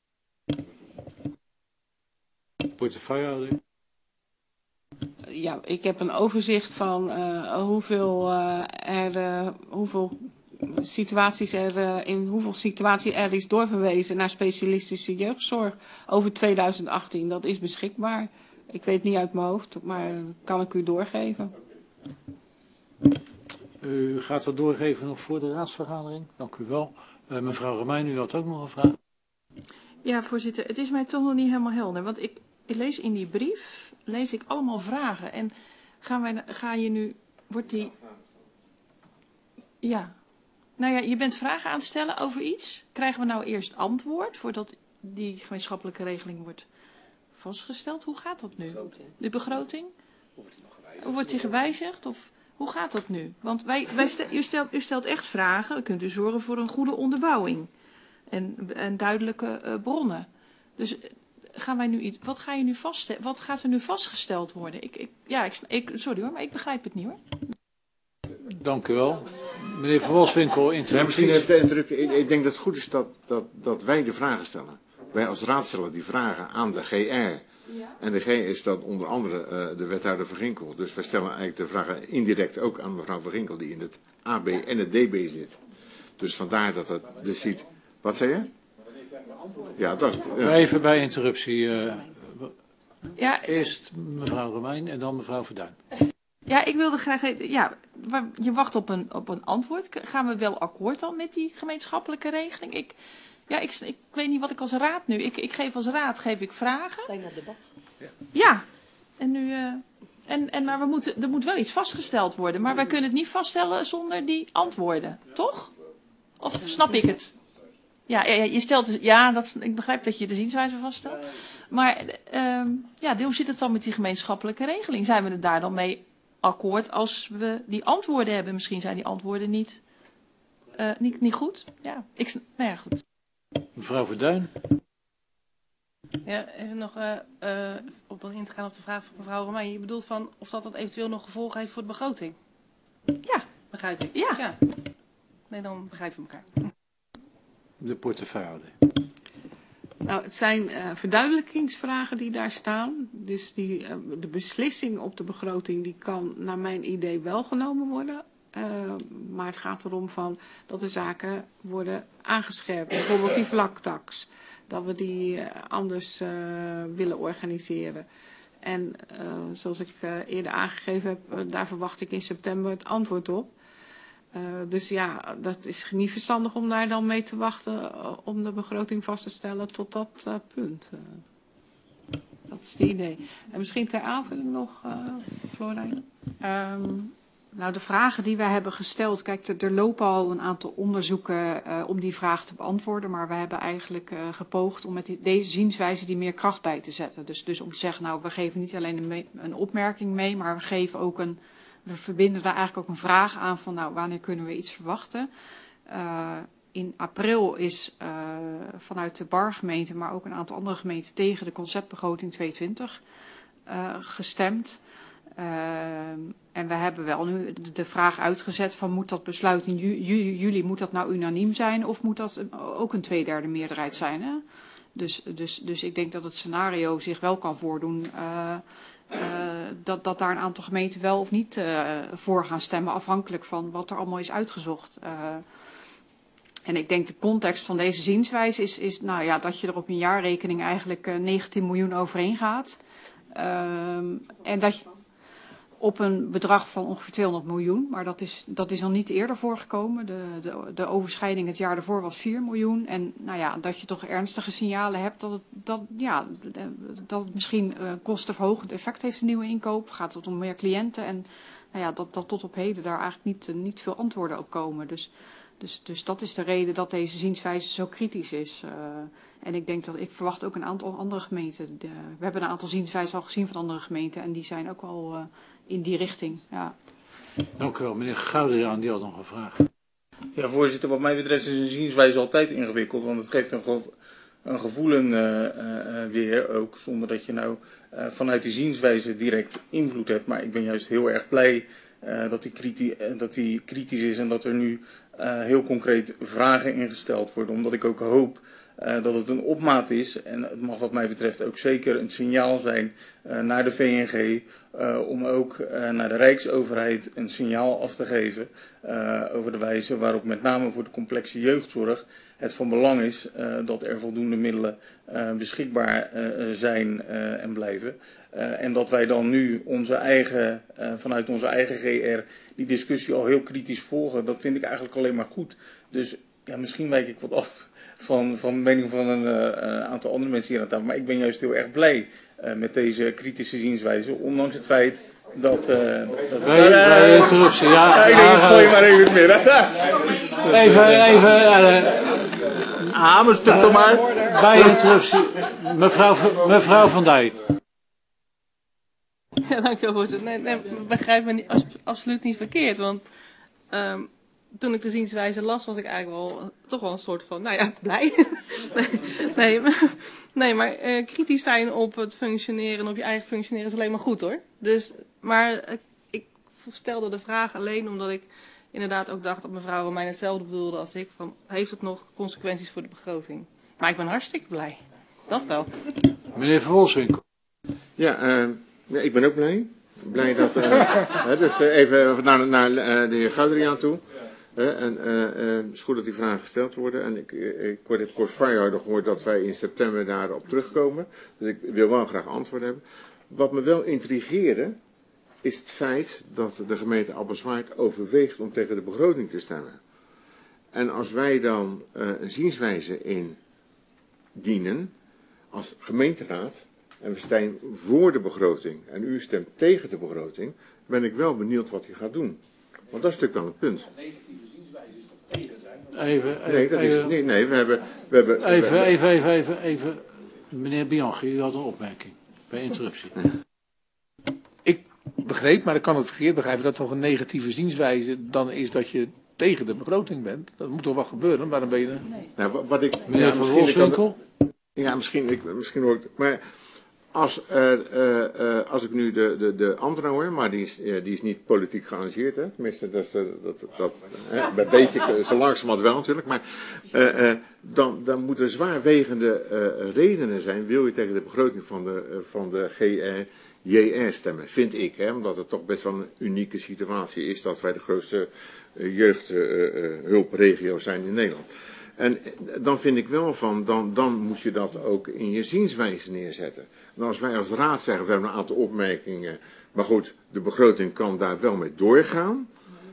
Portefeuillehouder. Ja, ik heb een overzicht van uh, hoeveel, uh, er, uh, hoeveel situaties er uh, in hoeveel situaties er is doorverwezen naar specialistische jeugdzorg over tweeduizend achttien. Dat is beschikbaar. Ik weet niet uit mijn hoofd, maar kan ik u doorgeven. U gaat dat doorgeven nog voor de raadsvergadering. Dank u wel. Uh, mevrouw Romein, u had ook nog een vraag. Ja, voorzitter, het is mij toch nog niet helemaal helder. Want ik, ik lees in die brief, lees ik allemaal vragen. En gaan wij, ga je nu, wordt die... Ja. Nou ja, je bent vragen aan het stellen over iets. Krijgen we nou eerst antwoord voordat die gemeenschappelijke regeling wordt vastgesteld? Hoe gaat dat nu? De begroting? Wordt die gewijzigd? Of hoe gaat dat nu? Want wij, wij stel, u, stelt, u stelt echt vragen. U kunt u zorgen voor een goede onderbouwing. En, en duidelijke uh, bronnen. Dus gaan wij nu iets, wat, ga je nu vaststellen, wat gaat er nu vastgesteld worden? Ik, ik, ja, ik, ik, sorry hoor, maar ik begrijp het niet hoor. Dank u wel. Meneer Van Wolfswinkel, ja, misschien even te interrupten. Ik, ik denk dat het goed is dat, dat, dat wij de vragen stellen. Wij als raad stellen die vragen aan de G R. Ja. En de G R is dan onder andere uh, de wethouder Van Ginkel. Dus wij stellen eigenlijk de vragen indirect ook aan mevrouw Van Ginkel, die in het A B en het D B zit. Dus vandaar dat het dus ziet. Wat zei je? Ja, dat is... Ja. Even bij interruptie. Uh, ja. Eerst mevrouw Romein en dan mevrouw Verduin. Ja, ik wilde graag... Ja, je wacht op een, op een antwoord. Gaan we wel akkoord dan met die gemeenschappelijke regeling? Ik, ja, ik, ik weet niet wat ik als raad nu... Ik, ik geef als raad geef ik vragen. Bijna debat. Ja. Ja. En nu... Uh, en, en, maar we moeten, er moet wel iets vastgesteld worden. Maar wij kunnen het niet vaststellen zonder die antwoorden. Toch? Of snap ik het? Ja, ja, je stelt, ja dat, ik begrijp dat je de zienswijze vaststelt. Maar uh, ja, hoe zit het dan met die gemeenschappelijke regeling? Zijn we het daar dan mee akkoord als we die antwoorden hebben? Misschien zijn die antwoorden niet, uh, niet, niet goed. Ja, ik, nou ja, goed. Mevrouw Verduin. Ja, even nog uh, uh, op dan in te gaan op de vraag van mevrouw Romein. Je bedoelt van of dat, dat eventueel nog gevolgen heeft voor de begroting? Ja. Begrijp ik? Ja. Ja. Nee, dan begrijpen we elkaar. De portefeuillehouder. Nou, het zijn uh, verduidelijkingsvragen die daar staan. Dus die, uh, de beslissing op de begroting die kan naar mijn idee wel genomen worden. Uh, maar het gaat erom van dat de zaken worden aangescherpt. Bijvoorbeeld die vlaktax. Dat we die uh, anders uh, willen organiseren. En uh, zoals ik uh, eerder aangegeven heb, uh, daar verwacht ik in september het antwoord op. Uh, dus ja, dat is niet verstandig om daar dan mee te wachten uh, om de begroting vast te stellen tot dat uh, punt. Uh, dat is het idee. En misschien ter aanvulling nog, uh, Florijn? Um, nou, de vragen die wij hebben gesteld, kijk, er, er lopen al een aantal onderzoeken uh, om die vraag te beantwoorden, maar we hebben eigenlijk uh, gepoogd om met die, deze zienswijze die meer kracht bij te zetten. Dus, dus om te zeggen, nou, we geven niet alleen een, mee, een opmerking mee, maar we geven ook een... We verbinden daar eigenlijk ook een vraag aan van, nou, wanneer kunnen we iets verwachten? Uh, in april is uh, vanuit de Bargemeente, maar ook een aantal andere gemeenten tegen de conceptbegroting tweehonderdtwintig uh, gestemd. Uh, en we hebben wel nu de, de vraag uitgezet van, moet dat besluit in ju, ju, juli, moet dat nou unaniem zijn of moet dat ook een tweederde meerderheid zijn? Hè? Dus, dus, dus ik denk dat het scenario zich wel kan voordoen... Uh, Uh, dat, dat daar een aantal gemeenten wel of niet uh, voor gaan stemmen, afhankelijk van wat er allemaal is uitgezocht. Uh, en ik denk de context van deze zienswijze is, is nou ja, dat je er op een jaarrekening eigenlijk uh, negentien miljoen overheen gaat. Uh, en dat je, op een bedrag van ongeveer tweehonderd miljoen. Maar dat is, dat is al niet eerder voorgekomen. De, de, de overschrijding het jaar daarvoor was vier miljoen. En nou ja, dat je toch ernstige signalen hebt dat het, dat, ja, dat het misschien uh, kostenverhogend effect heeft, een nieuwe inkoop. Gaat het om meer cliënten. En nou ja, dat, dat tot op heden daar eigenlijk niet, uh, niet veel antwoorden op komen. Dus, dus, dus dat is de reden dat deze zienswijze zo kritisch is. Uh, en ik denk dat ik verwacht ook een aantal andere gemeenten. De, we hebben een aantal zienswijzen al gezien van andere gemeenten. En die zijn ook al uh, in die richting. Ja. Dank u wel. Meneer Gouderiaan, die had nog een vraag. Ja, voorzitter, wat mij betreft is een zienswijze altijd ingewikkeld. Want het geeft een, gevo een gevoelen uh, uh, weer ook. Zonder dat je nou uh, vanuit die zienswijze direct invloed hebt. Maar ik ben juist heel erg blij uh, dat, die kriti uh, dat die kritisch is. En dat er nu uh, heel concreet vragen ingesteld worden. Omdat ik ook hoop Uh, dat het een opmaat is en het mag wat mij betreft ook zeker een signaal zijn uh, naar de V N G uh, om ook uh, naar de Rijksoverheid een signaal af te geven uh, over de wijze waarop met name voor de complexe jeugdzorg het van belang is uh, dat er voldoende middelen uh, beschikbaar uh, zijn uh, en blijven. Uh, en dat wij dan nu onze eigen, uh, vanuit onze eigen G R die discussie al heel kritisch volgen, dat vind ik eigenlijk alleen maar goed. Dus ja, misschien wijk ik wat af van, van de mening van een uh, aantal andere mensen hier aan tafel. Maar ik ben juist heel erg blij uh, met deze kritische zienswijze. Ondanks het feit dat... Uh, dat bij, bij interruptie, ja. ja ik denk, ik gooi je maar even in het midden. Even, even... Ah, maar stuk toch maar. Bij interruptie, mevrouw, mevrouw Van Dijk. Ja, dankjewel voorzitter. Nee, nee, begrijp me niet, absoluut niet verkeerd, want... Um, toen ik de zienswijze las, was ik eigenlijk wel toch wel een soort van, nou ja, blij. nee, nee, maar, nee, maar uh, kritisch zijn op het functioneren, op je eigen functioneren is alleen maar goed hoor. Dus, maar uh, ik stelde de vraag alleen omdat ik inderdaad ook dacht dat mevrouw Romein hetzelfde bedoelde als ik. Van, heeft het nog consequenties voor de begroting? Maar ik ben hartstikke blij. Dat wel. Meneer Van Wolfswinkel. Ja, uh, ja, ik ben ook blij. Blij dat, uh, hè, dus uh, even naar, naar uh, de heer Gouderiaan toe. Uh, en uh, uh, het is goed dat die vragen gesteld worden. En ik, ik heb kort Vrijhouder gehoord dat wij in september daarop terugkomen. Dus ik wil wel graag antwoord hebben. Wat me wel intrigeerde, is het feit dat de gemeente Appelzwaard overweegt om tegen de begroting te stemmen. En als wij dan uh, een zienswijze indienen als gemeenteraad, en we stemmen voor de begroting, en u stemt tegen de begroting, ben ik wel benieuwd wat u gaat doen. Want dat is natuurlijk dan het punt. Even, even, nee, dat is, even, nee, nee, we hebben... We hebben even, we hebben, even, even, even, even. Meneer Bianchi, u had een opmerking bij interruptie. Ik begreep, maar ik kan het verkeerd begrijpen, dat toch een negatieve zienswijze dan is dat je tegen de begroting bent. Dat moet toch wel gebeuren, maar dan ben je... Nee. Nou, wat ik, Meneer ja, Van Wolfswinkel? Ja, misschien, ik, misschien hoor ik... Maar als, uh, uh, uh, als ik nu de, de, de ambtenaar hoor, maar die is, uh, die is niet politiek geëngageerd, hè? Tenminste, dat, dat, dat, dat hè? Bij een beetje, zo langzamerhand wel natuurlijk, maar uh, uh, dan, dan moeten er zwaarwegende uh, redenen zijn, wil je tegen de begroting van de, uh, van de G R J R stemmen, vind ik, hè? Omdat het toch best wel een unieke situatie is dat wij de grootste uh, jeugdhulpregio uh, zijn in Nederland. En dan vind ik wel van, dan, dan moet je dat ook in je zienswijze neerzetten. En als wij als raad zeggen, we hebben een aantal opmerkingen, maar goed, de begroting kan daar wel mee doorgaan.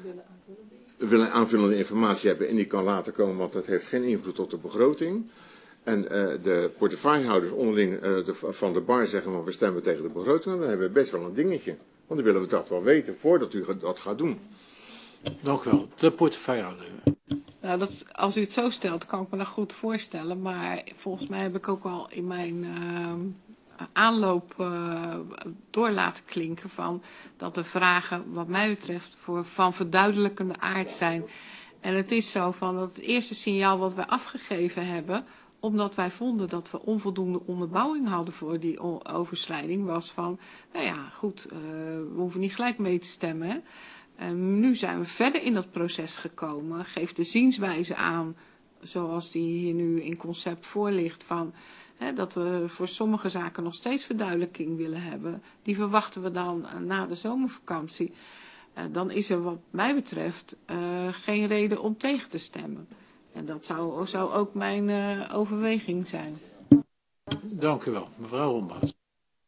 We willen aanvullende informatie hebben en die kan later komen, want dat heeft geen invloed op de begroting. En uh, de portefeuillehouders onderling uh, de, van de bar zeggen, want we stemmen tegen de begroting, dan hebben we best wel een dingetje. Want dan willen we dat wel weten voordat u dat gaat doen. Dank u wel. De portefeuillehouder. Nou, dat, als u het zo stelt, kan ik me dat goed voorstellen. Maar volgens mij heb ik ook al in mijn uh, aanloop uh, door laten klinken van dat de vragen, wat mij betreft, voor, van verduidelijkende aard zijn. En het is zo van dat het eerste signaal wat wij afgegeven hebben, omdat wij vonden dat we onvoldoende onderbouwing hadden voor die overschrijding, was van, nou ja, goed, uh, we hoeven niet gelijk mee te stemmen, hè. En nu zijn we verder in dat proces gekomen. Geeft de zienswijze aan, zoals die hier nu in concept voor ligt, van, hè, dat we voor sommige zaken nog steeds verduidelijking willen hebben. Die verwachten we dan na de zomervakantie. Uh, dan is er wat mij betreft uh, geen reden om tegen te stemmen. En dat zou, zou ook mijn uh, overweging zijn. Dank u wel, mevrouw Rombaas.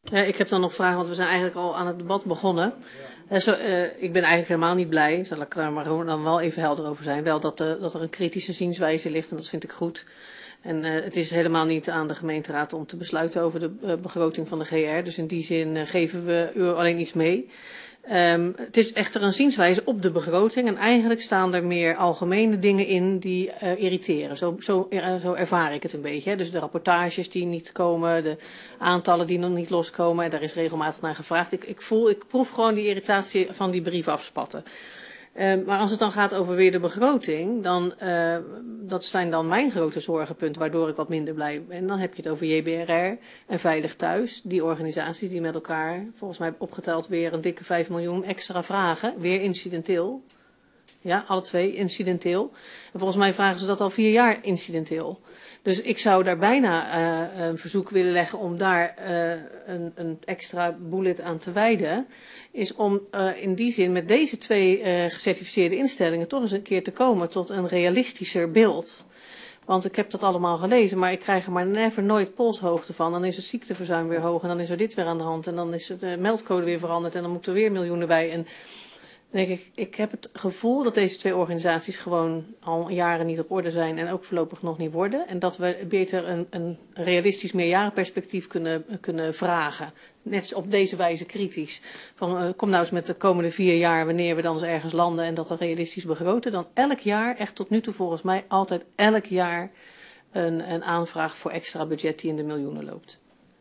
Ja, ik heb dan nog vragen, want we zijn eigenlijk al aan het debat begonnen. Uh, zo, uh, ik ben eigenlijk helemaal niet blij, zal ik daar maar dan wel even helder over zijn. Wel dat, uh, dat er een kritische zienswijze ligt en dat vind ik goed. En uh, het is helemaal niet aan de gemeenteraad om te besluiten over de uh, begroting van de G R. Dus in die zin uh, geven we u alleen iets mee. Um, het is echter een zienswijze op de begroting en eigenlijk staan er meer algemene dingen in die uh, irriteren. Zo, zo, uh, zo ervaar ik het een beetje. Hè. Dus de rapportages die niet komen, de aantallen die nog niet loskomen, en daar is regelmatig naar gevraagd. Ik, ik voel, ik proef gewoon die irritatie van die brief afspatten. Uh, maar als het dan gaat over weer de begroting, dan, uh, dat zijn dan mijn grote zorgenpunten waardoor ik wat minder blij ben. Dan heb je het over J B R R en Veilig Thuis. Die organisaties die met elkaar, volgens mij opgeteld weer een dikke vijf miljoen extra vragen. Weer incidenteel. Ja, alle twee incidenteel. En volgens mij vragen ze dat al vier jaar incidenteel. Dus ik zou daar bijna uh, een verzoek willen leggen om daar uh, een, een extra bullet aan te wijden. Is om uh, in die zin met deze twee uh, gecertificeerde instellingen toch eens een keer te komen tot een realistischer beeld. Want ik heb dat allemaal gelezen, maar ik krijg er maar never nooit polshoogte van. Dan is het ziekteverzuim weer hoog en dan is er dit weer aan de hand. En dan is de meldcode weer veranderd en dan moeten er weer miljoenen bij. En denk ik, ik heb het gevoel dat deze twee organisaties gewoon al jaren niet op orde zijn en ook voorlopig nog niet worden. En dat we beter een, een realistisch meerjarenperspectief kunnen, kunnen vragen. Net op deze wijze kritisch. Van, uh, kom nou eens met de komende vier jaar wanneer we dan eens ergens landen en dat dan realistisch begroten. Dan elk jaar, echt tot nu toe volgens mij, altijd elk jaar een, een aanvraag voor extra budget die in de miljoenen loopt.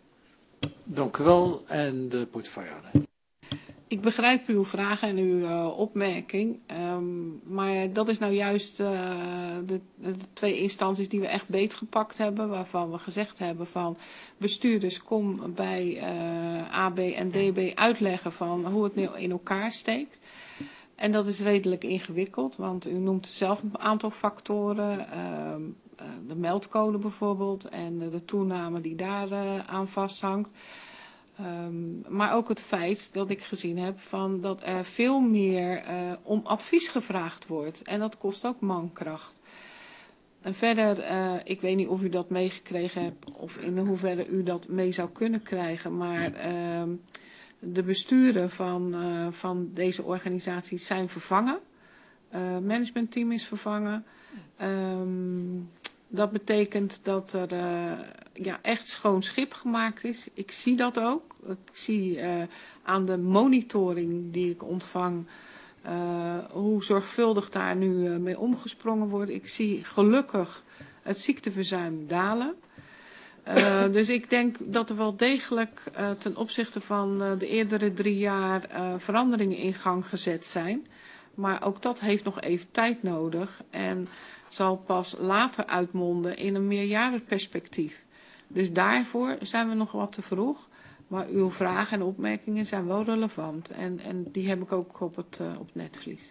Dank u wel. En de portefeuillehouder. Ik begrijp uw vraag en uw uh, opmerking, um, maar dat is nou juist uh, de, de twee instanties die we echt beetgepakt hebben, waarvan we gezegd hebben van bestuurders, kom bij uh, A B en D B uitleggen van hoe het nu in elkaar steekt. En dat is redelijk ingewikkeld, want u noemt zelf een aantal factoren, uh, uh, de meldcode bijvoorbeeld en uh, de toename die daar uh, aan vasthangt. Um, maar ook het feit dat ik gezien heb van dat er veel meer uh, om advies gevraagd wordt. En dat kost ook mankracht. En verder, uh, ik weet niet of u dat meegekregen hebt of in hoeverre u dat mee zou kunnen krijgen. Maar uh, de besturen van, uh, van deze organisaties zijn vervangen. Het uh, managementteam is vervangen. Um, Dat betekent dat er uh, ja, echt schoon schip gemaakt is. Ik zie dat ook. Ik zie uh, aan de monitoring die ik ontvang uh, hoe zorgvuldig daar nu uh, mee omgesprongen wordt. Ik zie gelukkig het ziekteverzuim dalen. Uh, dus ik denk dat er wel degelijk uh, ten opzichte van uh, de eerdere drie jaar uh, veranderingen in gang gezet zijn. Maar ook dat heeft nog even tijd nodig en zal pas later uitmonden in een meerjarenperspectief. Dus daarvoor zijn we nog wat te vroeg. Maar uw vragen en opmerkingen zijn wel relevant. En, en die heb ik ook op het, uh, op het netvlies.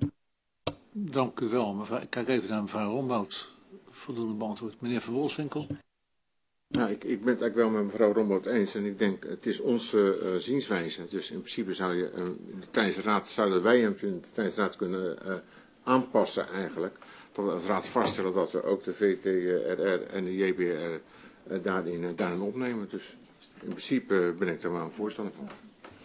Dank u wel. Mevrouw, ik kijk even naar mevrouw Rombout. Voldoende beantwoord. Meneer Van Wolfswinkel. Nou, ik, ik ben het eigenlijk wel met mevrouw Rombout eens. En ik denk, het is onze uh, zienswijze. Dus in principe zou je, uh, tijdens de raad, zouden wij hem tijdens de raad kunnen uh, aanpassen eigenlijk. Dat we als raad vaststellen dat we ook de V T R R en de J B R R uh, daarin, uh, daarin opnemen. Dus in principe uh, ben ik daar wel een voorstander van.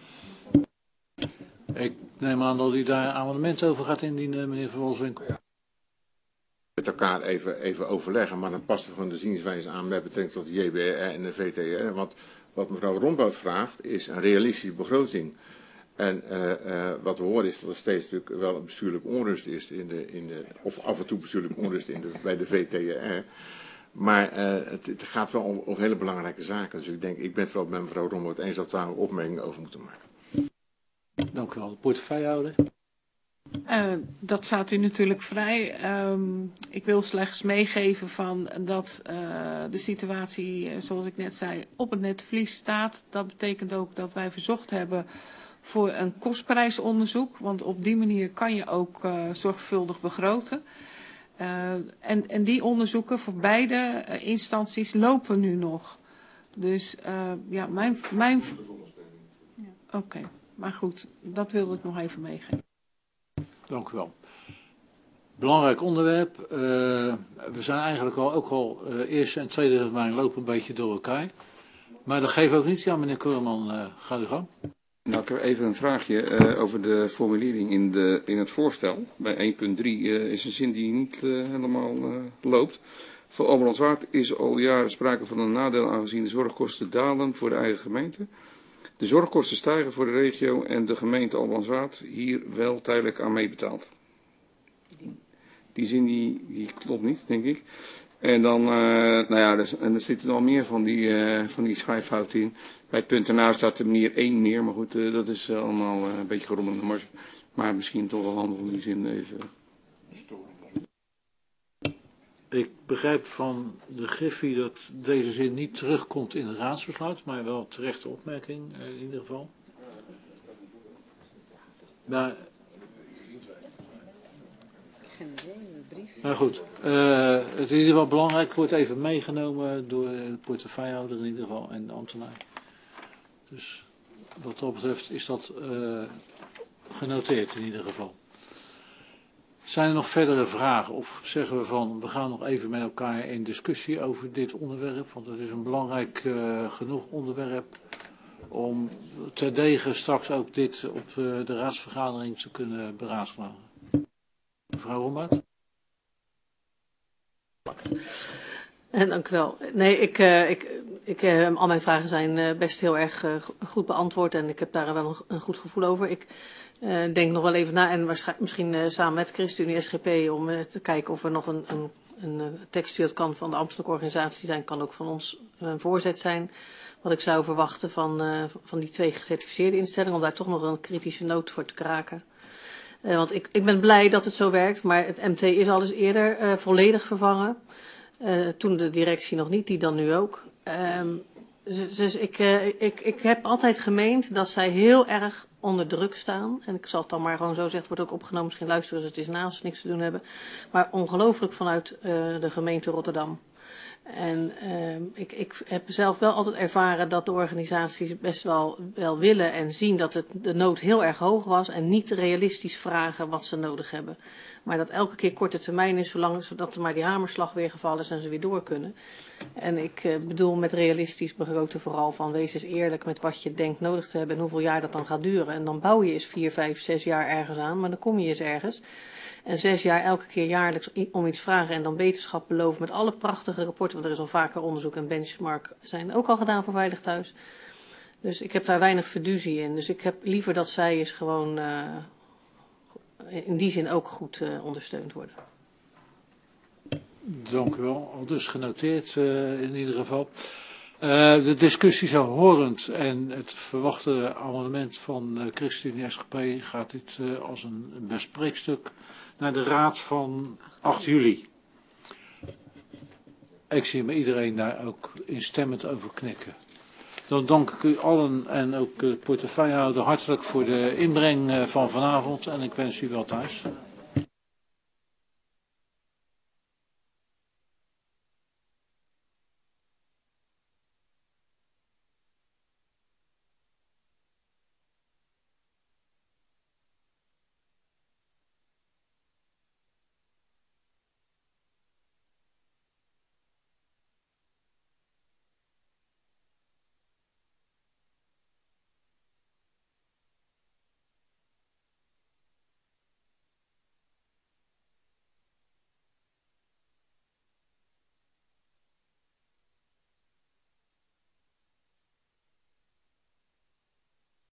Ik neem aan dat u daar amendement over gaat indienen, meneer Van Wolfswinkel. Ja. Met elkaar even, even overleggen, maar dan passen we gewoon de zienswijze aan met betrekking tot de J B R R en de V T R R. Want wat mevrouw Rombout vraagt is een realistische begroting. En uh, uh, wat we horen is dat er steeds natuurlijk wel een bestuurlijke onrust is, in de, in de, of af en toe bestuurlijke onrust in de, bij de V T R R. Maar uh, het, het gaat wel om, om hele belangrijke zaken. Dus ik denk, ik ben het wel met mevrouw Rombout eens dat we daar een opmerking over moeten maken. Dank u wel. De portefeuillehouder. Uh, dat staat u natuurlijk vrij. Um, ik wil slechts meegeven van dat uh, de situatie, zoals ik net zei, op het netvlies staat. Dat betekent ook dat wij verzocht hebben voor een kostprijsonderzoek. Want op die manier kan je ook uh, zorgvuldig begroten. Uh, en, en die onderzoeken voor beide uh, instanties lopen nu nog. Dus uh, ja, mijn... mijn... Oké, okay. Maar goed, dat wilde ik nog even meegeven. Dank u wel. Belangrijk onderwerp. Uh, we zijn eigenlijk al, ook al uh, eerste en tweede termijn lopen een beetje door elkaar. Maar dat geeft ook niet aan meneer Koreman. Uh, ga u gang. Nou, ik heb even een vraagje uh, over de formulering in, de, in het voorstel. Bij één punt drie uh, is een zin die niet uh, helemaal uh, loopt. Voor Albrandswaard is al jaren sprake van een nadeel aangezien de zorgkosten dalen voor de eigen gemeente. De zorgkosten stijgen voor de regio en de gemeente Albrandswaard hier wel tijdelijk aan meebetaalt. Die zin die, die klopt niet, denk ik. En dan, uh, nou ja, dus, en er zitten al meer van die, uh, van die schrijffouten in. Bij het punt daarna staat er meneer één meer, maar goed, uh, dat is uh, allemaal uh, een beetje gerommelde marge. Maar misschien toch wel handig om die zin even... Ik begrijp van de Griffie dat deze zin niet terugkomt in het raadsbesluit, maar wel terechte opmerking uh, in ieder geval. Maar... Maar goed, uh, het is in ieder geval belangrijk, wordt even meegenomen door de portefeuillehouder in ieder geval en de ambtenaar. Dus wat dat betreft is dat uh, genoteerd in ieder geval. Zijn er nog verdere vragen of zeggen we van we gaan nog even met elkaar in discussie over dit onderwerp, want het is een belangrijk uh, genoeg onderwerp om terdege straks ook dit op uh, de raadsvergadering te kunnen beraadslagen. Mevrouw Rombaert. En dank u wel. Nee, ik, uh, ik, ik, uh, al mijn vragen zijn uh, best heel erg uh, goed beantwoord en ik heb daar wel een, een goed gevoel over. Ik uh, denk nog wel even na en waarschijnlijk misschien uh, samen met ChristenUnie S G P om uh, te kijken of er nog een, een, een uh, tekst die dat kan van de ambtelijke organisatie zijn, kan ook van ons een uh, voorzet zijn. Wat ik zou verwachten van, uh, van die twee gecertificeerde instellingen, om daar toch nog een kritische noot voor te kraken. Uh, want ik, ik ben blij dat het zo werkt, maar het M T is al eens eerder uh, volledig vervangen. Uh, toen de directie nog niet, die dan nu ook. Um, dus dus ik, uh, ik, ik heb altijd gemeend dat zij heel erg onder druk staan. En ik zal het dan maar gewoon zo zeggen, het wordt ook opgenomen, misschien luisteren ze het eens na als ze niks te doen hebben. Maar ongelooflijk vanuit uh, de gemeente Rotterdam. En uh, ik, ik heb zelf wel altijd ervaren dat de organisaties best wel, wel willen en zien dat het, de nood heel erg hoog was en niet realistisch vragen wat ze nodig hebben. Maar dat elke keer korte termijn is, zolang, zodat er maar die hamerslag weer gevallen is en ze weer door kunnen. En ik uh, bedoel met realistisch begroten vooral van wees eens eerlijk met wat je denkt nodig te hebben en hoeveel jaar dat dan gaat duren. En dan bouw je eens vier, vijf, zes jaar ergens aan, maar dan kom je eens ergens. En zes jaar elke keer jaarlijks om iets vragen en dan beterschap beloven met alle prachtige rapporten, want er is al vaker onderzoek en benchmark zijn ook al gedaan voor Veilig Thuis. Dus ik heb daar weinig fiducie in. Dus ik heb liever dat zij eens gewoon uh, in die zin ook goed uh, ondersteund worden. Dank u wel. Al dus genoteerd uh, in ieder geval. Uh, de discussie zo horend en het verwachte amendement van uh, ChristenUnie S G P gaat dit uh, als een bespreekstuk naar de raad van acht juli. Ik zie me iedereen daar ook instemmend over knikken. Dan dank ik u allen en ook de portefeuillehouder hartelijk voor de inbreng van vanavond en ik wens u wel thuis.